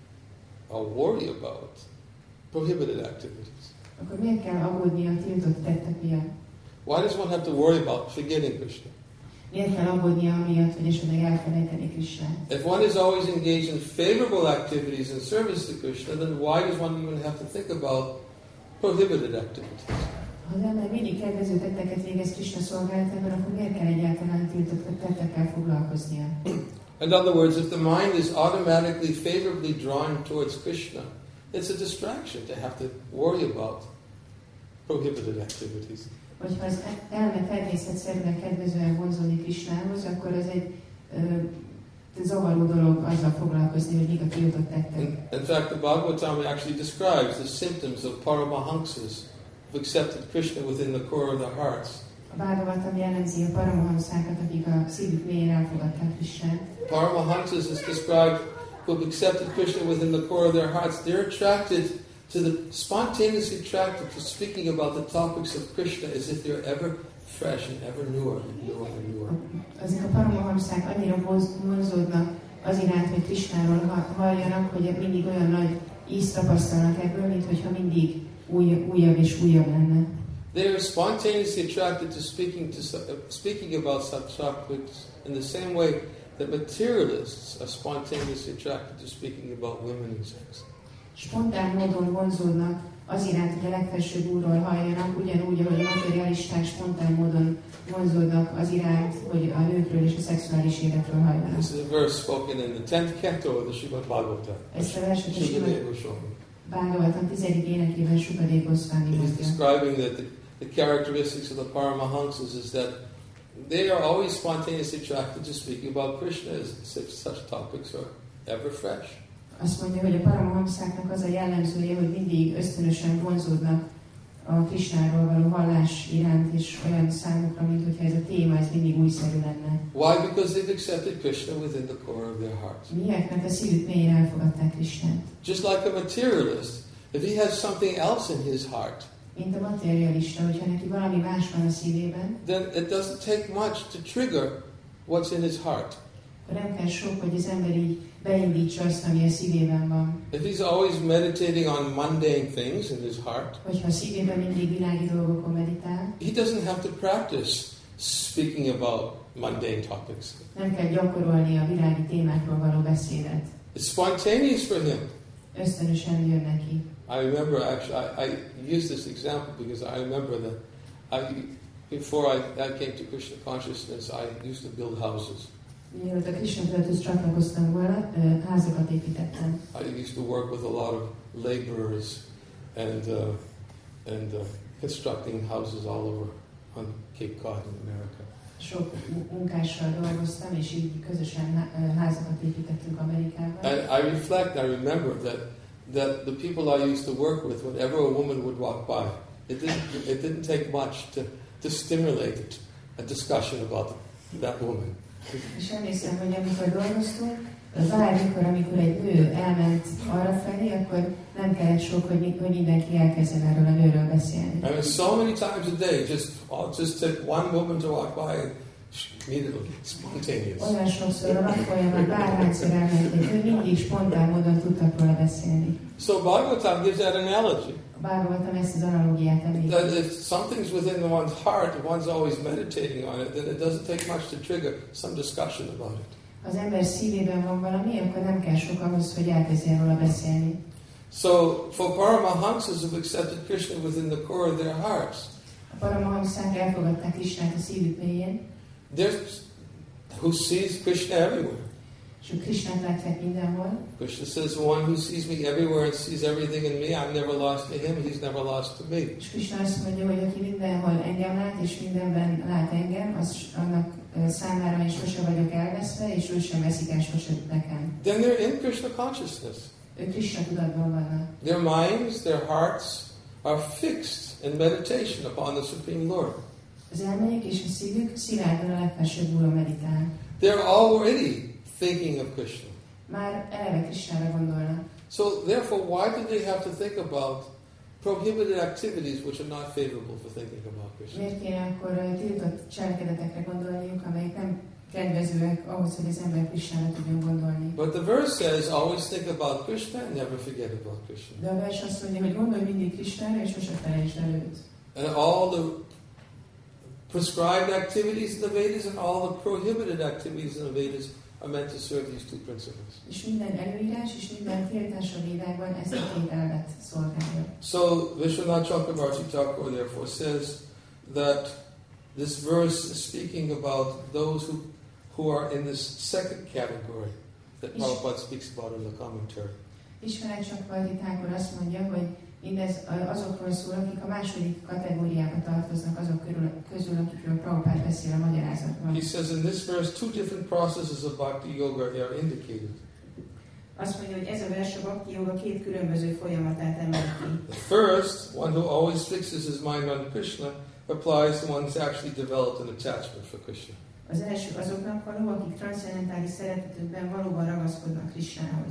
or worry about prohibited activities? Akkor miért kell aggódni a tiltott tettek miatt? Why does one have to worry about forgetting Krishna? Miért kell aggódnia amiatt, hogy esetleg elfelejteni Krishnát? If one is always engaged in favorable activities in service to Krishna, then why does one even have to think about prohibited activities? Ha az ember mindig kedvező tetteket végez Krishna szolgálatában, akkor miért kell egyáltalán tiltott tettekkel foglalkoznia? In other words, if the mind is automatically favorably drawn towards Krishna, it's a distraction to have to worry about prohibited activities. Hogyha az elme természetszerűen kedvezően vonzódik Krishnához, akkor ez egy zavaró dolog azzal foglalkozni, hogy mik a tiltott tettek. In fact, the Bhagavatam actually describes the symptoms of paramahamsas who accepted Krishna within the core of their hearts. A Bhagavatam jellemzi a paramahamsákat, akik a szívük mélyén elfogadták Krishnát. Paramahamsas is described who have accepted Krishna within the core of their hearts. They're attracted to spontaneously attracted to speaking about the topics of Krishna as if they're ever fresh and ever newer and newer and newer. Ezek a paramahamsák annyira vonzódnak az iránt, hogy Krishnáról halljanak, hogy mindig olyan nagy ízt tapasztalnak ebből, mint hogyha mindig újabb és újabb lenne. They are spontaneously attracted to speaking about such topics in the same way that materialists are spontaneously attracted to speaking about women and sex. Spontán módon vonzódnak az iránt, hogy a legfelsőbb úrról halljanak, ugyanúgy, ahogy a materialisták spontán módon vonzódnak az iránt, hogy a nőkről és a szexuális életről halljanak. This is a verse spoken in the 10th canto of the Srimad Bhagavatam. Ezt a verset a Srimad Bhagavatam 10. énekében Sukadeva Goswami He's mondja. describing that the characteristics of the Paramahamsas is that they are always spontaneously attracted to speaking about Krishna, as if such topics are ever fresh. Azt mondja, hogy a Paramahamsáknak az a jellemzője, hogy mindig ösztönösen vonzódnak a Krishnáról való hallás iránt, és olyan számukra, mint hogyha ez a téma, ez mindig újszerű lenne. Why? Because they've accepted Krishna within the core of their hearts. Miért? Mert a szívük mélyén elfogadták Krishnát. Just like a materialist, if he has something else in his heart, mint a materialista, hogyha neki valami más van a szívében, then it doesn't take much to trigger what's in his heart. Nem kell sok, hogy az ember így beindítsa azt, ami a szívében van. If he's always meditating on mundane things in his heart, hogyha a szívében mindig világi dolgokon meditál, he doesn't have to practice speaking about mundane topics. Nem kell gyakorolni a világi témákról való beszédet. It's spontaneous for him. Ösztönösen jön neki. I remember, actually, I use this example because I remember that before I came to Krishna consciousness, I used to build houses. Mielőtt a Krishna tudathoz csatlakoztam volna, házakat építettem. I used to work with a lot of laborers and constructing houses all over on Cape Cod in America. Sok munkással dolgoztam, és így közösen házakat építettünk Amerikában. And I reflect, I remember that the people I used to work with, whenever a woman would walk by, it didn't take much to stimulate a discussion about that woman. És emlékszem, hogy amikor dolgoztunk, bármikor, amikor egy nő elment arra felé, akkor nem kellett sok, hogy mindenki elkezdjen erről a nőről beszélni. I mean, so many times a day, just take one woman to walk by and immediately, spontaneous. Olyan sokszor a nap folyamán bárhányszor elment egy nő, mindig spontán módon tudtak róla beszélni. So Bhagavatam gives that analogy. Bhagavatam ezt az analógiát említi. That if something's within one's heart, if one's always meditating on it, then it doesn't take much to trigger some discussion about it. Az ember szívében van valami, akkor nem kell sok ahhoz, hogy elkezdjen róla beszélni. So, for Paramahamsas who've accepted Krishna within the core of their hearts, A Paramahamsák elfogadták Krishnát a szívük mélyén, who sees Krishna everywhere. és ők Krishnát látják mindenhol. Krishna says, the one who sees me everywhere and sees everything in me, I'm never lost to him, he's never lost to me. És Krishna azt mondja, hogy aki mindenhol engem lát, és mindenben lát engem, az annak számára én sose vagyok elveszve, és ő sem veszik el sose nekem. Then they're in Krishna consciousness. Ők Krishna tudatban vannak. Their minds, their hearts are fixed in meditation upon the Supreme Lord. Az elméjük és a szívük szilárdan a legfelsőbb úron meditál. They're already thinking of Krishna. Már eleve Krishnára gondolnak. So therefore, why do they have to think about prohibited activities which are not favorable for thinking about Krishna? Miért kéne akkor tiltott cselekedetekre gondolniuk, amelyek nem kedvezőek ahhoz, hogy az ember Krishnára tudjon gondolni? But the verse says, always think about Krishna and never forget about Krishna. De a vers azt mondja, hogy gondolj mindig Krishnára, és sose felejtsd el őt. And all the prescribed activities in the Vedas and all the prohibited activities in the Vedas are meant to serve these two principles. És minden előírás és minden tiltás a védákban ezt a két elvet szolgálja. So Vishwanath Chakravarti Thakur therefore says that this verse is speaking about those who are in this second category that Prabhupada speaks about in the commentary. Vishwanath Chakravarti Thakur azt mondja, hogy mindez azokról szól, akik a második kategóriába tartoznak, azok közül, akikről Prabhupada beszél a magyarázatban. He says in this verse, two different processes of bhakti yoga are indicated. Azt mondja, hogy ez a vers a bhakti yoga két különböző folyamatát említi. The first, one who always fixes his mind on Krishna, applies to one who's actually developed an attachment for Krishna. Az első azoknak való, akik transzcendentális szeretetükben valóban ragaszkodnak Krishnához.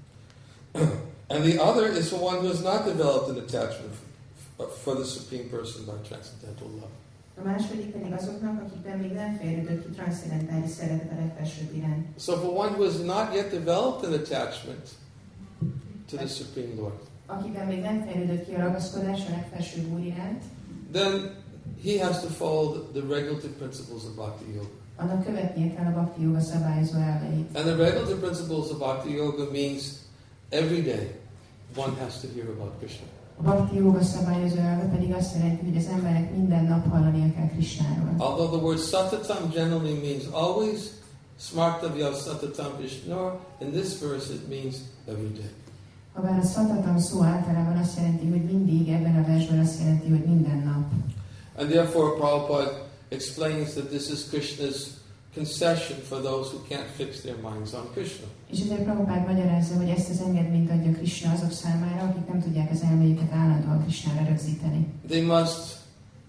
And the other is for one who has not developed an attachment for the Supreme Person by transcendental love. A második pedig azoknak, akikben még nem fejlődött ki transzcendentális szeretet a legfelsőbb iránt. So for one who has not yet developed an attachment to the Supreme Lord, Akiben még nem fejlődött ki a ragaszkodás a legfelsőbb úr iránt, then he has to follow the regulative principles of Bhakti Yoga. Annak követnie kell a Bhakti Yoga szabályozó elveit. And the regulative principles of Bhakti Yoga means every day one has to hear about Krishna. A Bhakti Yoga szabályozó elve pedig azt jelenti, hogy az emberek minden nap hallania kell Krishnáról. Although the word satatam generally means always, smartavya satatam Vishnu, in this verse it means every day. Habár a szatatam szó általában azt jelenti, hogy mindig, ebben a versben azt jelenti, hogy minden nap. And therefore Prabhupada explains that this is Krishna's concession for those who can't fix their minds on Krishna. És ezért Prabhupád magyarázza, hogy ezt az engedményt adja Krishna azok számára, akik nem tudják az elméjüket állandóan Krishnára rögzíteni. They must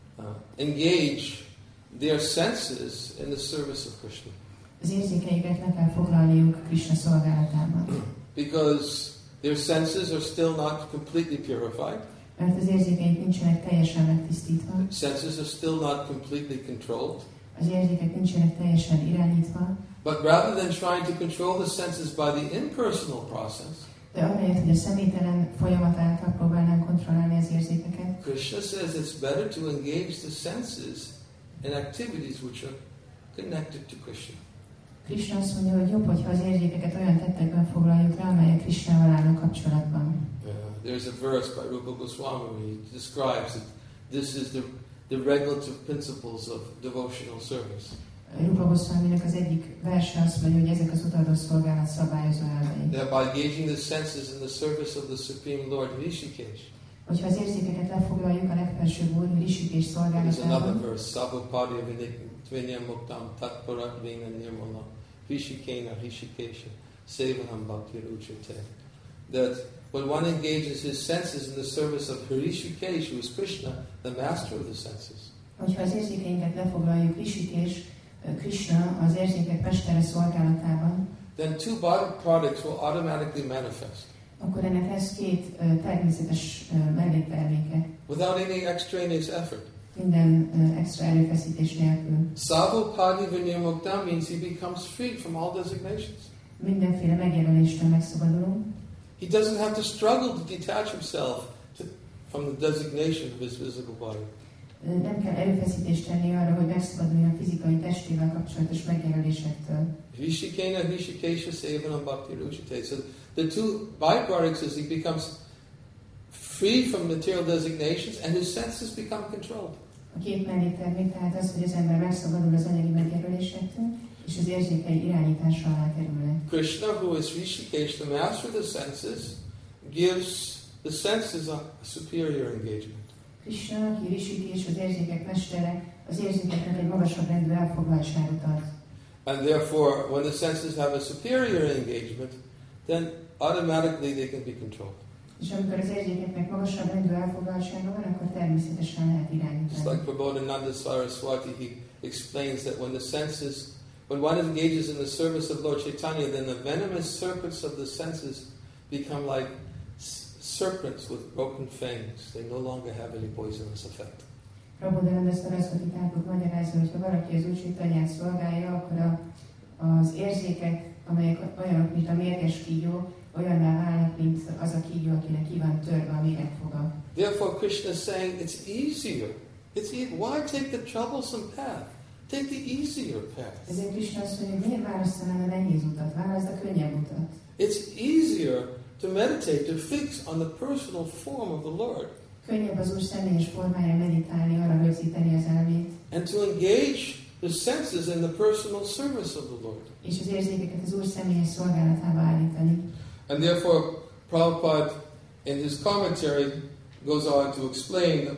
engage their senses in the service of Krishna. Az érzékeiket le kell foglalniuk Krishna szolgálatában. Because their senses are still not completely purified. Mert az érzékeik nincsenek teljesen megtisztítva. Senses are still not completely controlled. Az érzékek nincsenek teljesen irányítva. But rather than trying to control the senses by the impersonal process, de ahelyett, hogy a személytelen folyamat által próbálnánk kontrollálni az érzékeket, Krishna says it's better to engage the senses in activities which are connected to Krishna. Krishna azt mondja, hogy jobb, hogyha az érzékeket olyan tettekben foglaljuk rá, amelyek Krishnával állnak kapcsolatban. There's a verse by Rupa Goswami where he describes that this is the regulative principles of devotional service. Rupa Goswaminak az egyik verse azt mondja, hogy ezek az utadó szolgálat szabályozó elvei. That by engaging the senses in the service of the Supreme Lord Rishikesh. Hogyha az érzékeket lefoglaljuk a legfelsőbb úr Rishikesh szolgálatában. There's another verse, Savapadi Vinyam Muktam Tatparat Vina Nirmala Rishikena Rishikesha Sevanam Bhakti Ruchate. That when one engages his senses in the service of Rishikesh, who is Krishna, the master of the senses. Hogyha az érzékeinket lefoglaljuk Rishikesh, Krishna az érzékek mestere szolgálatában, then two byproducts will automatically manifest. Akkor ennek lesz két természetes mellékterméke. Without any extraneous effort. Minden extra erőfeszítés nélkül. Savapadi Vinyamukta means he becomes freed from all designations. Mindenféle megjelöléstől megszabadulunk. He doesn't have to struggle to detach himself from the designation of his visible body. Nem kell erőfeszítést tenni arra, hogy megszabaduljon a fizikai testével kapcsolatos megjelölésektől. Rishikena Rishikesha Sevanam Bhakti Ruchate. So the two byproducts is he becomes free from material designations and his senses become controlled. A két melléktermék tehát az, hogy az ember megszabadul az anyagi megjelölésektől, és az érzékei irányítása alá kerülnek. Krishna, who is Rishikesh, the master of the senses, gives the senses a superior engagement. Krishna, aki Rishikesh, az érzékek mestere, az érzékeknek egy magasabb rendű elfoglaltságot ad. And therefore, when the senses have a superior engagement, then automatically they can be controlled. És amikor az érzékeknek magasabb rendű elfoglaltsága van, akkor természetesen lehet irányítani. Just like Prabodhananda Saraswati, he explains that when the senses, when one engages in the service of Lord Chaitanya, then the venomous serpents of the senses become like serpents with broken fangs. They no longer have any poisonous effect. Prabodhananda Saraswati Thakur magyarázza, hogy ha valaki az Úr Chaitanyát szolgálja, akkor az érzékek, amelyek olyanok, mint a mérges kígyó, olyanná válnak, mint az a kígyó, akinek ki van törve a méregfoga. Therefore, Krishna is saying it's easier. Why take the troublesome path? Take the easier path. Ezért Krishna azt mondja, hogy miért választanál a nehéz utat? Válaszd a könnyebb utat. It's easier to meditate, to fix on the personal form of the Lord. Könnyebb az Úr személyes formája meditálni, arra rögzíteni az elmét. And to engage the senses in the personal service of the Lord. És az érzékeket az Úr személyes szolgálatába állítani. And therefore, Prabhupada, in his commentary, goes on to explain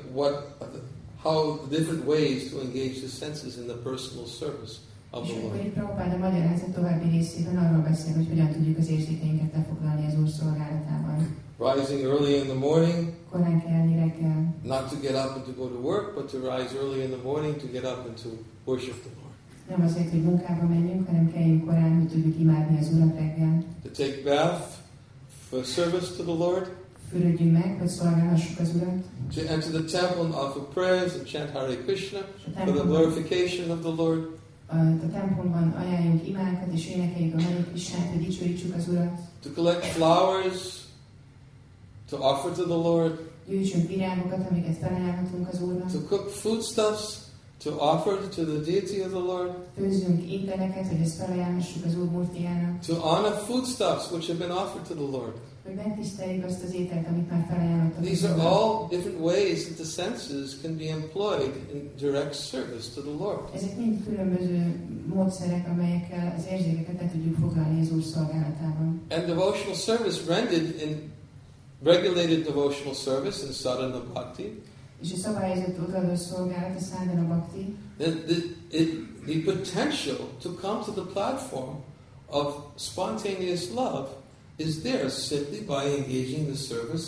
how the different ways to engage the senses in the personal service of the Lord. És Prabhupada magyarázat további részében arról beszél, hogy hogyan tudjuk az érzékeinket lefoglalni az Úr szolgálatában. Rising early in the morning, korán kelni reggel. not to get up and to go to work, but to rise early in the morning to get up and to worship the Lord. Nem azért, hogy munkába menjünk, hanem keljünk korán, hogy tudjuk imádni az Urat reggel. To take bath for service to the Lord. Fürödjünk meg, hogy szolgálhassuk az Urat. To enter the temple and offer prayers and chant Hare Krishna for the glorification of the Lord. A templomban ajánljunk imákat és énekeljük a Hare Krishnát, hogy dicsőítsük az Urat. To collect flowers to offer to the Lord. Gyűjtsünk virágokat, amiket felajánlhatunk az Úrnak. To cook foodstuffs, to offer to the deity of the Lord. Főzzünk ételeket, hogy ezt felajánlhassuk az Úr Murtiának. To honor foodstuffs which have been offered to the Lord. Hogy megtiszteljük azt az ételt, amit már felajánlottak. These are all different ways that the senses can be employed in direct service to the Lord. Ezek mind különböző módszerek, amelyekkel az érzékeket le tudjuk foglalni az Úr szolgálatában. And devotional service rendered in regulated devotional service in sadhana bhakti. És a szabályozott odaadó szolgálat, a sadhana bhakti. The potential to come to the platform of spontaneous love is there simply by engaging the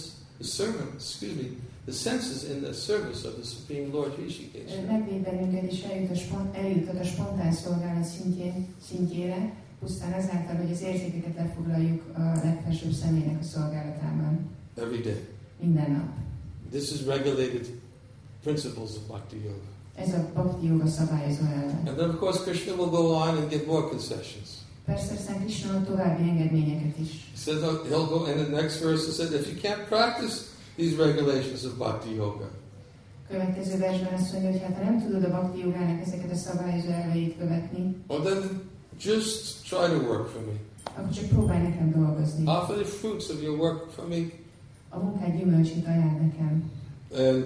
senses in the service of the Supreme Lord Rishikesh. Megvéd bennünket és eljuttat a spontán szolgálat szintjére, pusztán azáltal, hogy az érzékeket lefoglaljuk a legfelsőbb személynek a szolgálatában. Every day. Minden nap. This is regulated principles of Bhakti Yoga. Ez a Bhakti Yoga szabályozó elve. And then of course Krishna will go on and give more concessions. Persze aztán Krishna további engedményeket is. He says he'll go in the next verse and said if you can't practice these regulations of Bhakti Yoga. Következő versben azt mondja, hogy hát ha nem tudod a Bhakti Yogának ezeket a szabályozó elveit követni, well then just try to work for me. Akkor csak próbálj nekem dolgozni. Offer the fruits of your work for me. A munkád gyümölcsét ajánl nekem. And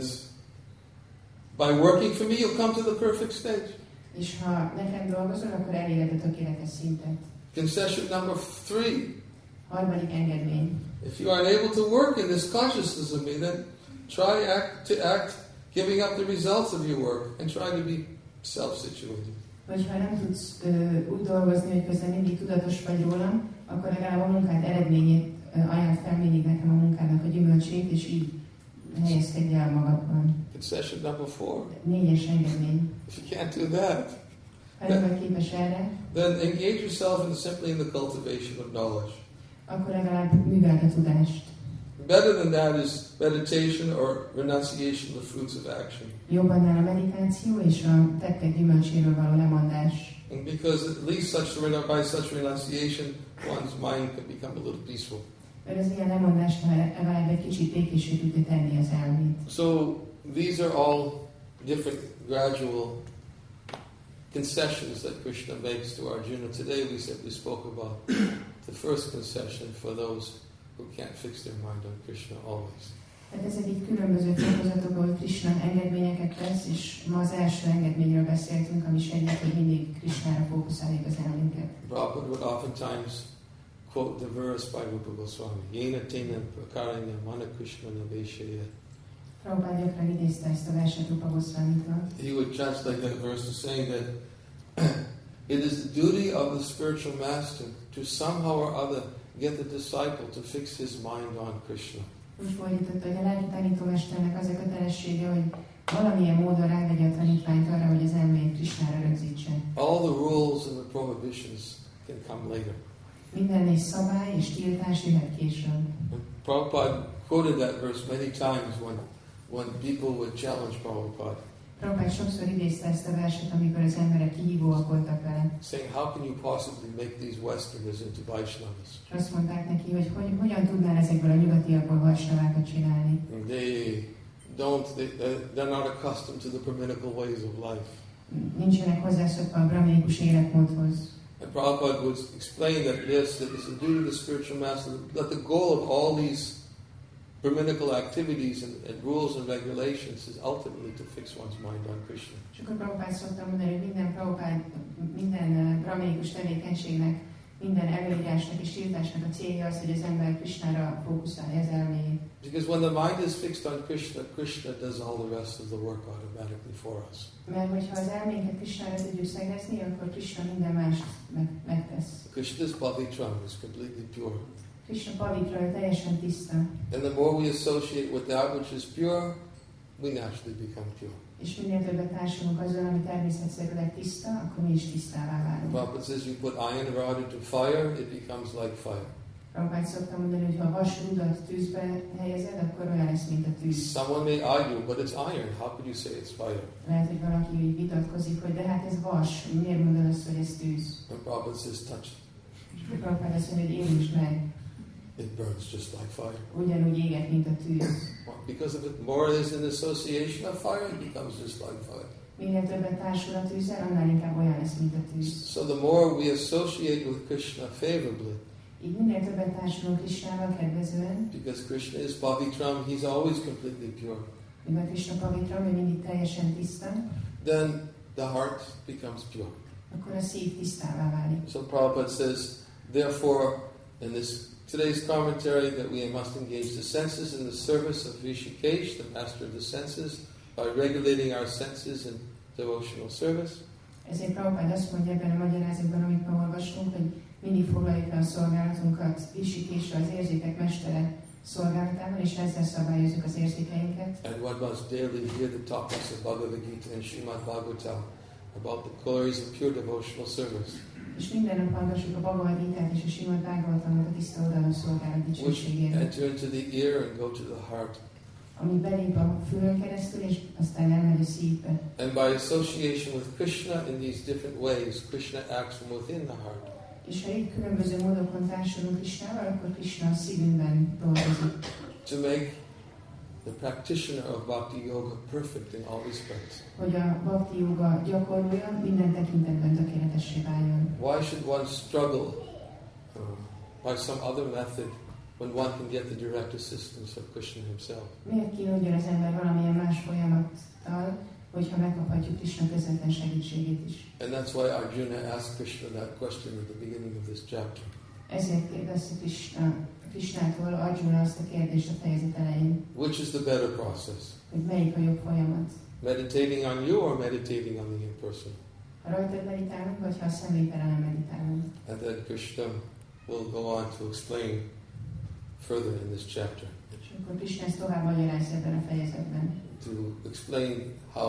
by working for me you'll come to the perfect stage. És ha nekem dolgozol, akkor eléred a tökéletes szintet. Concession number 3. Harmadik engedmény. If you aren't able to work in this consciousness of me, then try to act giving up the results of your work and try to be self-situated. Vagy ha nem tudsz úgy dolgozni, hogy közben mindig tudatos vagy rólam, akkor legalább a munkád eredményét ajánl fel mindig nekem a munkádnak a gyümölcsét, és így helyezkedj el magadban. Concession number 4. 4-es engedmény. If you can't do that, ha nem vagy képes erre, then engage yourself simply in the cultivation of knowledge. Akkor legalább műveld a tudást. Better than that is meditation or renunciation of the fruits of action. Jobb annál a meditáció és a tettek gyümölcséről való lemondás. And because at least by such renunciation, one's mind can become a little peaceful. Mert az ilyen lemondásnál legalább egy kicsit békésé tudja tenni az elmét. So these are all different gradual concessions that Krishna makes to Arjuna. Today we spoke about the first concession for those who can't fix their mind on Krishna always. Tehát ezek így különböző fokozatok, ahol Krishna engedményeket tesz, és ma az első engedményről beszéltünk, ami segít, hogy mindig Krishnára fókuszáljuk az elménket. Prabhupada would oftentimes quote the verse by Rupa Goswami, Yena tena prakaranya mana Krishna naveshaya. Prabhupada gyakran idézte ezt a verset Rupa Goswamitól. He would translate that verse to saying that it is the duty of the spiritual master to somehow or other get the disciple to fix his mind on Krishna. Úgy fordította, hogy a lelki tanítómesternek az a kötelessége, hogy valamilyen módon rávegye a tanítványt arra, hogy az elméjét Krishnára rögzítse. All the rules and the prohibitions can come later. Minden és szabály és tiltás jöhet később. Prabhupada quoted that verse many times when people would challenge Prabhupada. Prabhupada sokszor idézte ezt a verset, amikor az emberek kihívóak voltak vele. Saying, how can you possibly make these Westerners into Vaishnavas? És azt mondták neki, hogy hogyan tudnál ezekből a nyugatiakból Vaisnavákat csinálni. They're not accustomed to the Brahminical ways of life. Nincsenek hozzászokva a brahminikus életmódhoz. And Prabhupada would explain that it's the duty of the spiritual master, that the goal of all these Brahminical activities and rules and regulations is ultimately to fix one's mind on Krishna. És akkor Prabhupada szokta mondani, hogy minden brahminikus tevékenységnek, minden előírásnak és tiltásnak a célja az, hogy az ember Krishnára fókuszálja az elméjét. Because when the mind is fixed on Krishna, Krishna does all the rest of the work automatically for us. Mert hogyha az elménket Krishnára tudjuk szegezni, akkor Krishna minden mást megtesz. Krishna's pavitram is completely pure. Krishna pavitra, teljesen tiszta. And the more we associate with that which is pure, we naturally become pure. És minél többet társulunk azzal, ami természetszerűleg tiszta, akkor mi is tisztává válunk. Prabhupada says you put iron rod into fire, it becomes like fire. Prabhupada szoktam mondani, hogy ha vasrudat tűzbe helyezed, akkor olyan lesz, mint a tűz. Someone may argue, but it's iron. How could you say it's fire? Lehet, hogy valaki így vitatkozik, hogy de hát ez vas, miért mondod azt, hogy ez tűz? And Prabhupada says touch it. Prabhupada azt mondja, hogy érintsd meg. it burns just like fire. ugyanúgy éget, mint a tűz. Because of it, more is in association of fire, it becomes just like fire. Minél többet társul a tűzzel, annál inkább olyan lesz, mint a tűz. So the more we associate with Krishna favorably, Így minél többet társulunk Krishnával kedvezően, because Krishna is Pavitram, he's always completely pure, mivel Krishna Pavitra, ő mindig teljesen tiszta, then the heart becomes pure. akkor a szív tisztává válik. So Prabhupada says, therefore, in this today's commentary, that we must engage the senses in the service of Rishikesh, the master of the senses, by regulating our senses in devotional service. Ezért Prabhupád azt mondja ebben a magyarázatban, amit ma olvastunk, hogy mindig foglaljuk le a szolgálatunkat Rishikeshre, az érzékek mestere szolgálatával, és ezzel szabályozzuk az érzékeinket. And one must daily hear the topics of Bhagavad Gita and Srimad Bhagavatam about the glories of pure devotional service, És minden nap hallgassuk a Bhagavad Gitát és a Srimad Bhagavatamot, a tiszta oldalon szolgálat which dicsőségéről, enter into the ear and go to the heart. ami belép a fülön keresztül, és aztán elmegy a szívbe. And by association with Krishna in these different ways, Krishna acts from within the heart. És ha így különböző módokon társulunk Krishnával, akkor Krishna a szívünkben dolgozik. To make the practitioner of Bhakti Yoga perfect in all respects. Hogy a Bhakti Yoga gyakorlója minden tekintetben tökéletessé váljon. Why should one struggle by some other method when one can get the direct assistance of Krishna himself? Miért kínlódjon az ember valamilyen más folyamattal, hogyha megkaphatjuk Krishna közvetlen segítségét is? And that's why Arjuna asked Krishna that question at the beginning of this chapter. Ezért kérdezte Krishnától Arjuna azt a kérdést a fejezet elején, Which is the better process? hogy melyik a jobb folyamat. Meditating on you or meditating on the in-person? Ha rajtad meditálunk, vagy ha a személytelen meditálunk. And then Krishna will go on to explain further in this chapter, És akkor Krishna ezt tovább magyarázza ebben a fejezetben. to explain how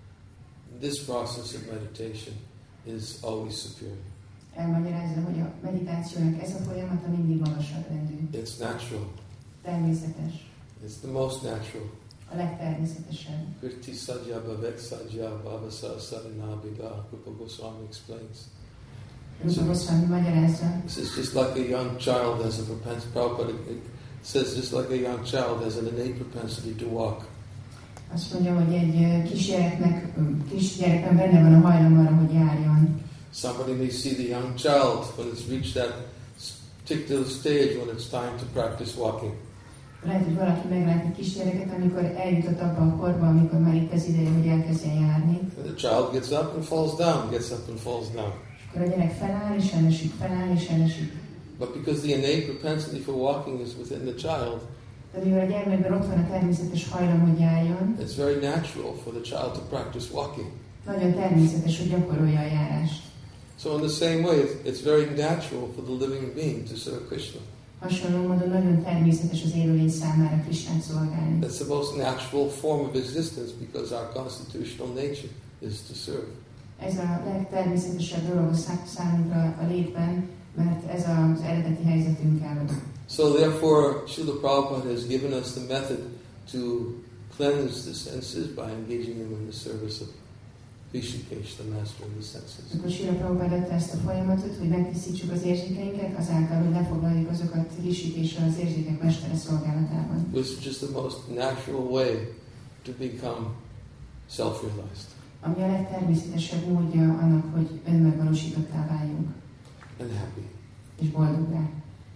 this process of meditation is always superior. Elmagyarázza, hogy a meditációnak ez a folyamata mindig magasabb rendű. It's natural. Természetes. It's the most natural. A legtermészetesebb. Kriti Sajja Bhavet Sajja Bhavasa Saranabhida, Rupa Goswami explains. Rupa Goswami magyarázza. This is just like a young child has a propensity. Prabhupada says just like a young child has an innate propensity to walk. Azt mondja, hogy egy kisgyerekben benne van a hajlam arra, hogy járjon. Somebody may see the young child when it's reached that particular stage when it's time to practice walking. Lehet, hogy valaki meglát egy kisgyereket, amikor eljutott abba a korba, amikor már itt az ideje, hogy elkezdjen járni. And the child gets up and falls down, gets up and falls down. És akkor a gyerek feláll és elesik, feláll és elesik. But because the innate propensity for walking is within the child, De mivel a gyermekben ott van a természetes hajlam, hogy járjon, it's very natural for the child to practice walking. nagyon természetes, hogy gyakorolja a járást. So in the same way, it's very natural for the living being to serve Krishna. Hasonló módon nagyon természetes az élőlény számára Krishnát szolgálni. That's the most natural form of existence because our constitutional nature is to serve. Ez a legtermészetesebb dolog a számunkra a létben, mert ez az eredeti helyzetünk el. So therefore, Srila Prabhupada has given us the method to cleanse the senses by engaging them in the service of Rishikesh, the master of the senses. Akkor Srila Prabhupada adta ezt a folyamatot, hogy megtisztítsuk az érzékeinket, azáltal, hogy lefoglaljuk azokat Rishikeshre az érzékek mestere szolgálatában. Which is just the most natural way to become self-realized. Ami a legtermészetesebb módja annak, hogy önmegvalósítottá váljunk. And happy. És boldoggá.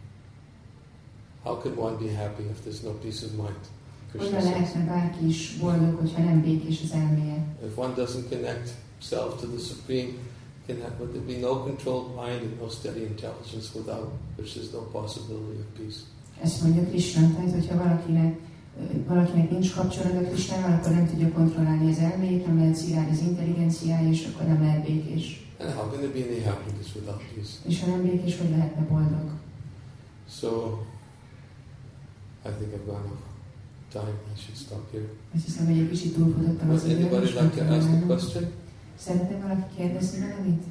How could one be happy if there's no peace of mind? Krishna Hogyan says. lehetne bárki is boldog, hogyha nem békés az elméje? If one doesn't connect self to the Supreme, would there be no controlled mind and no steady intelligence without which there's no possibility of peace? Ezt mondja Krishna, tehát hogyha valakinek nincs kapcsolata Krishnával, akkor nem tudja kontrollálni az elméjét, nem lehet szilárd az intelligenciája, és akkor nem lehet békés. And how can there be any happiness without peace? És ha nem békés, hogy lehetne boldog? So, I think I've gone off time. I should stop here. Azt hiszem, hogy egy kicsit túlfutottam az Would anybody időt. like to ask a question? Szeretne valaki kérdezni valamit?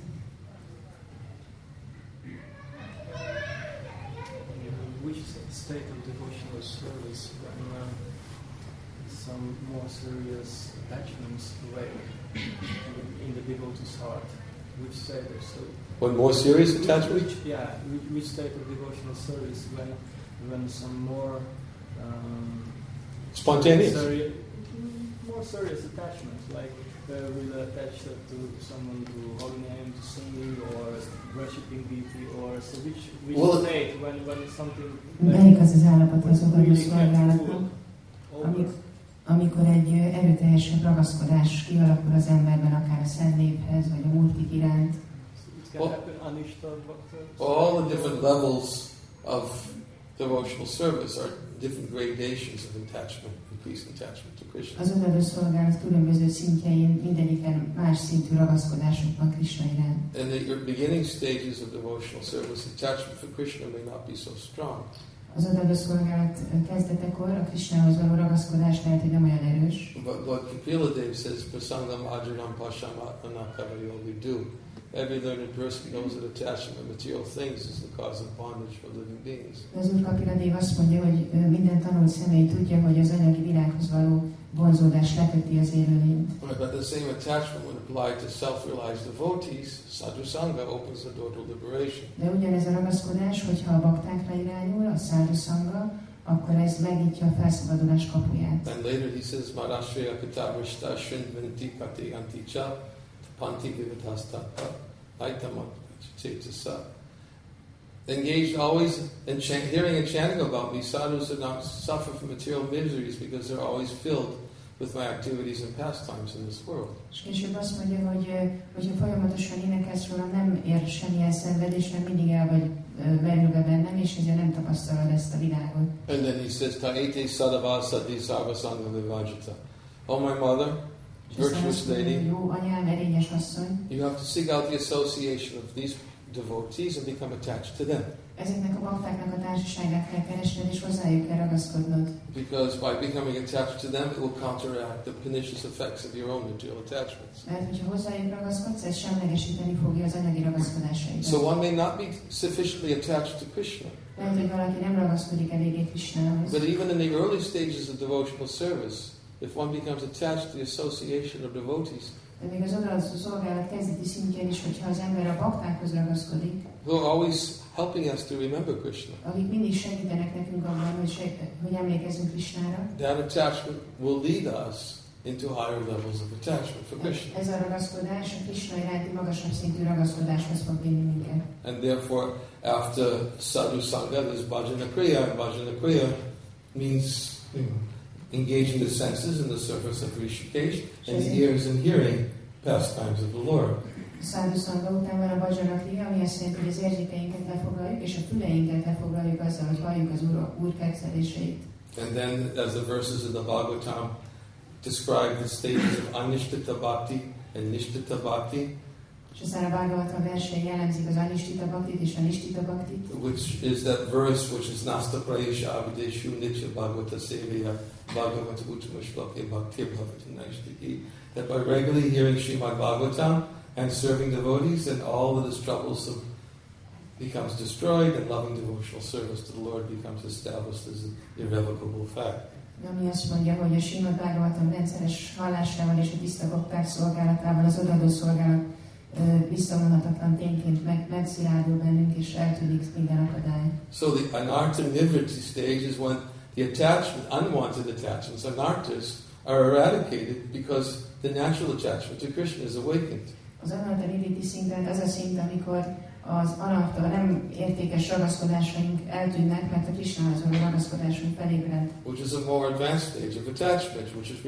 Which state of devotional service when some more serious attachments awake in the devotee's heart? Which state of service? One more serious attachment? Which state of devotional service when when some more spontaneous. More serious attachments, like we'll attach to someone, to holy name, to singing, or worshipping deity, or so which state when it's something melyik az az állapot az odaadó szolgálatnak, amikor egy erőteljesebb ragaszkodás kialakul az emberben, akár a szent néphez, vagy a murtik iránt. All the different levels of devotional service are different gradations of attachment, increased attachment to Krishna. Az odaadó szolgálat különböző szintjein mindegyiken más szintű ragaszkodások van Krishna iránt. In the beginning stages of devotional service, attachment for Krishna may not be so strong. Az odaadó szolgálat kezdetekor a Krishnához való ragaszkodás lehet, hogy nem olyan erős. But Lord Kapila Dev says, Prasangam Ajaram Pashamatmana Kavariyo Vidu. Every learned person knows that attachment to material things is the cause of bondage for living beings. Az Úr Kapila Dev azt mondja, hogy minden tanult személy tudja, hogy az anyagi világhoz való vonzódás leköti az élőlényt. But the same attachment would apply to self-realized devotees. Sadhu Sangha opens the door to liberation. De ugyanez a ragaszkodás, hogyha a baktákra irányul, a Sadhu Sangha, akkor ez megnyitja a felszabadulás kapuját. And later he says, Marashreya Katavrishta Shindvanti Kati Anticha Panti Vividhastata Aitamat Chetasa. Engaged always in hearing and chanting about me, sadhus do not suffer from material miseries because they're always filled with my activities and pastimes in this world. És később azt mondja, hogy folyamatosan énekelsz rólam, nem ér semmilyen szenvedés, mert mindig el vagy merülve bennem, és ezért nem tapasztalod ezt a világot. And then he says, Ta'ete sadava sati sarvasanga vivajita. Oh my mother, virtuous lady, jó anyám, erényes asszony, you have to seek out the association of these devotees and become attached to them. Ezeknek a baktáknak a társaságát kell keresned, és hozzájuk kell ragaszkodnod. Because by becoming attached to them, it will counteract the pernicious effects of your own material attachments. Mert hogyha hozzájuk ragaszkodsz, ez semlegesíteni fogja az anyagi ragaszkodásaidat. So one may not be sufficiently attached to Krishna. Lehet, hogy valaki nem ragaszkodik eléggé Krishnához. But even in the early stages of devotional service, if one becomes attached to the association of devotees, de még az odaadó szolgálat kezdeti szintjén is, hogyha az ember a baktákhoz ragaszkodik, who are always helping us to remember Krishna, akik mindig segítenek nekünk abban, hogy emlékezzünk Krishnára, that attachment will lead us into higher levels of attachment for Krishna. Ez a ragaszkodás a Krishna iránti magasabb szintű ragaszkodáshoz fog vinni minket. And therefore, after sadhu sangha, there's bhajana kriya, and bhajana kriya means engaging the senses in the surface of Rishikesh, and the ears in hearing pastimes of the Lord. A Sadhu Sangha után van a bhajana kriya, ami azt jelenti, hogy az érzékeinket lefoglaljuk, és a füleinket lefoglaljuk azzal, hogy halljuk az Úr kedveléseit. And then, as the verses in the Bhagavatam describe the stages of Anishtita Bhakti and Nishtita Bhakti, És aztán a Bhagavatam versei jellemzik az Anishtita Bhaktit és a Nishtita Bhaktit, which is that verse which is Nasta Prayesha Avideshu Nitya Bhagavata Seveya Bhagavata Uttama Shlokya Bhakti Bhavati Naishtiki. That by regularly hearing Srimad Bhagavatam and serving devotees, then all of this troublesome becomes destroyed, and loving devotional service to the Lord becomes established as an irrevocable fact. ami azt mondja, hogy a Srimad Bhagavatam rendszeres hallásával és a tiszta bakták szolgálatával az odaadó szolgálat visszavonhatatlan tényként megszilárdul bennünk, és eltűnik minden akadály. So the anartha nivriti stage is when the attachment, unwanted attachments, anarthas, are eradicated because the natural attachment to Krishna is awakened. Az anartha nivriti szinten az a szint, amikor az anartha, nem értékes ragaszkodásaink eltűnnek, mert a Krishnához való ragaszkodásunk felébred. Which is a more advanced stage of attachment, which is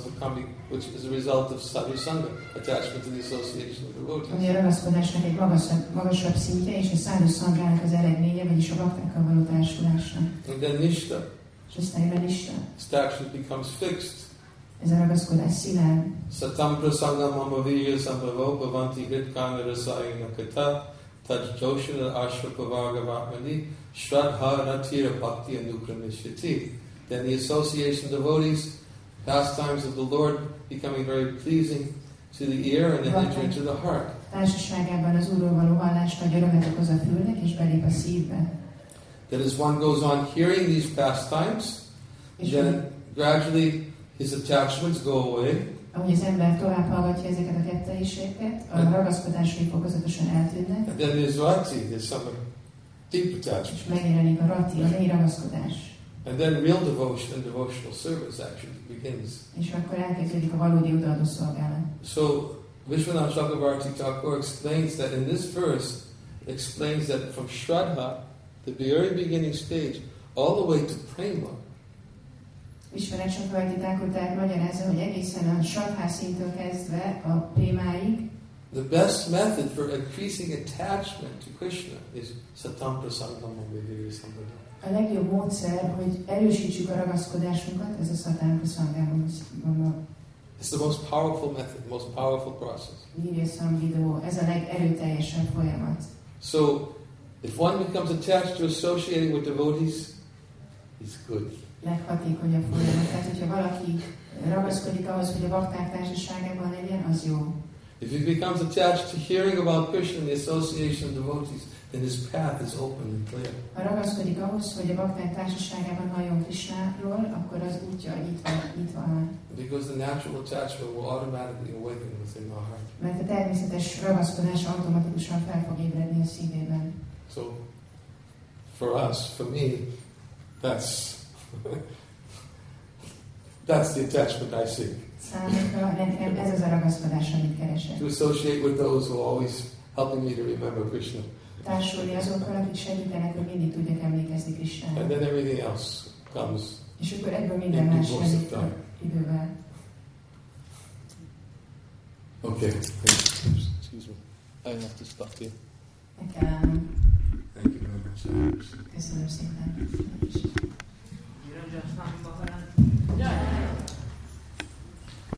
a result of sadhu sangha, attachment to the association of devotees. Ami a ragaszkodásnak egy magasabb szintje, és a Sadhu Sanghának az eredménye, vagyis a baktákkal való társulásnak. And then nishta. És aztán jön a nishta. Attachment becomes fixed. Ez a ragaszkodás szilárd. Satam prasangam amavirya sambhavo bhavanti hritkana rasayana kata taj joshana ashvapavarga vatmani shraddha ratira bhakti anukramishiti. Then the association of devotees, pastimes of the Lord becoming very pleasing to the ear and then enter into the heart. Társaságában az Úrról való hallás nagy örömet okoz a fülnek, és belép a szívbe. That as one goes on hearing these pastimes, then gradually his attachments go away. Ahogy az ember tovább hallgatja ezeket a ketteléseket, a ragaszkodásai fokozatosan eltűnnek. And then there's rati, there's some deep és attachment. megjelenik a rati, a mély ragaszkodás. And then real devotion and devotional service actually begins. És akkor elkezdődik a valódi odaadó szolgálat. So Vishwanath Chakravarti Thakur explains that in this verse, explains that from Shraddha, the very beginning stage, all the way to Prema, Vishwanath Chakravarti Thakur tehát magyarázza, hogy egészen a Shraddha szintől kezdve a prémáig the best method for increasing attachment to Krishna is Satam Prasangam Vidiri Sambhada. a legjobb módszer, hogy erősítsük a ragaszkodásunkat, ez a Satam Prasangam. It's the most powerful method, most powerful process. Vírja Szambhidó, ez a legerőteljesebb folyamat. So, if one becomes attached to associating with devotees, it's good. Leghatékonyabb folyamat. Tehát, hogyha valaki ragaszkodik ahhoz, hogy a bakták társaságában legyen, az jó. If he becomes attached to hearing about Krishna and the association of devotees, then his path is open and clear. Ha ragaszkodik ahhoz, hogy a bakták társaságában halljon Krishnáról, akkor az útja nyitva áll. Because the natural attachment will automatically awaken within our heart. Mert a természetes ragaszkodás automatikusan fel fog ébredni a szívében. So, for us, for me, that's the attachment I seek. Számomra, nekem ez az a ragaszkodás, amit keresek. To associate with those who are always helping me to remember Krishna. Társulni azokkal, akik segítenek, hogy mindig tudjak emlékezni Krishnára. And then everything else comes És akkor ebből minden más jön idővel. Okay. Excuse me. I have to stop here. Meg kell állnom. Thank you very much. Köszönöm szépen.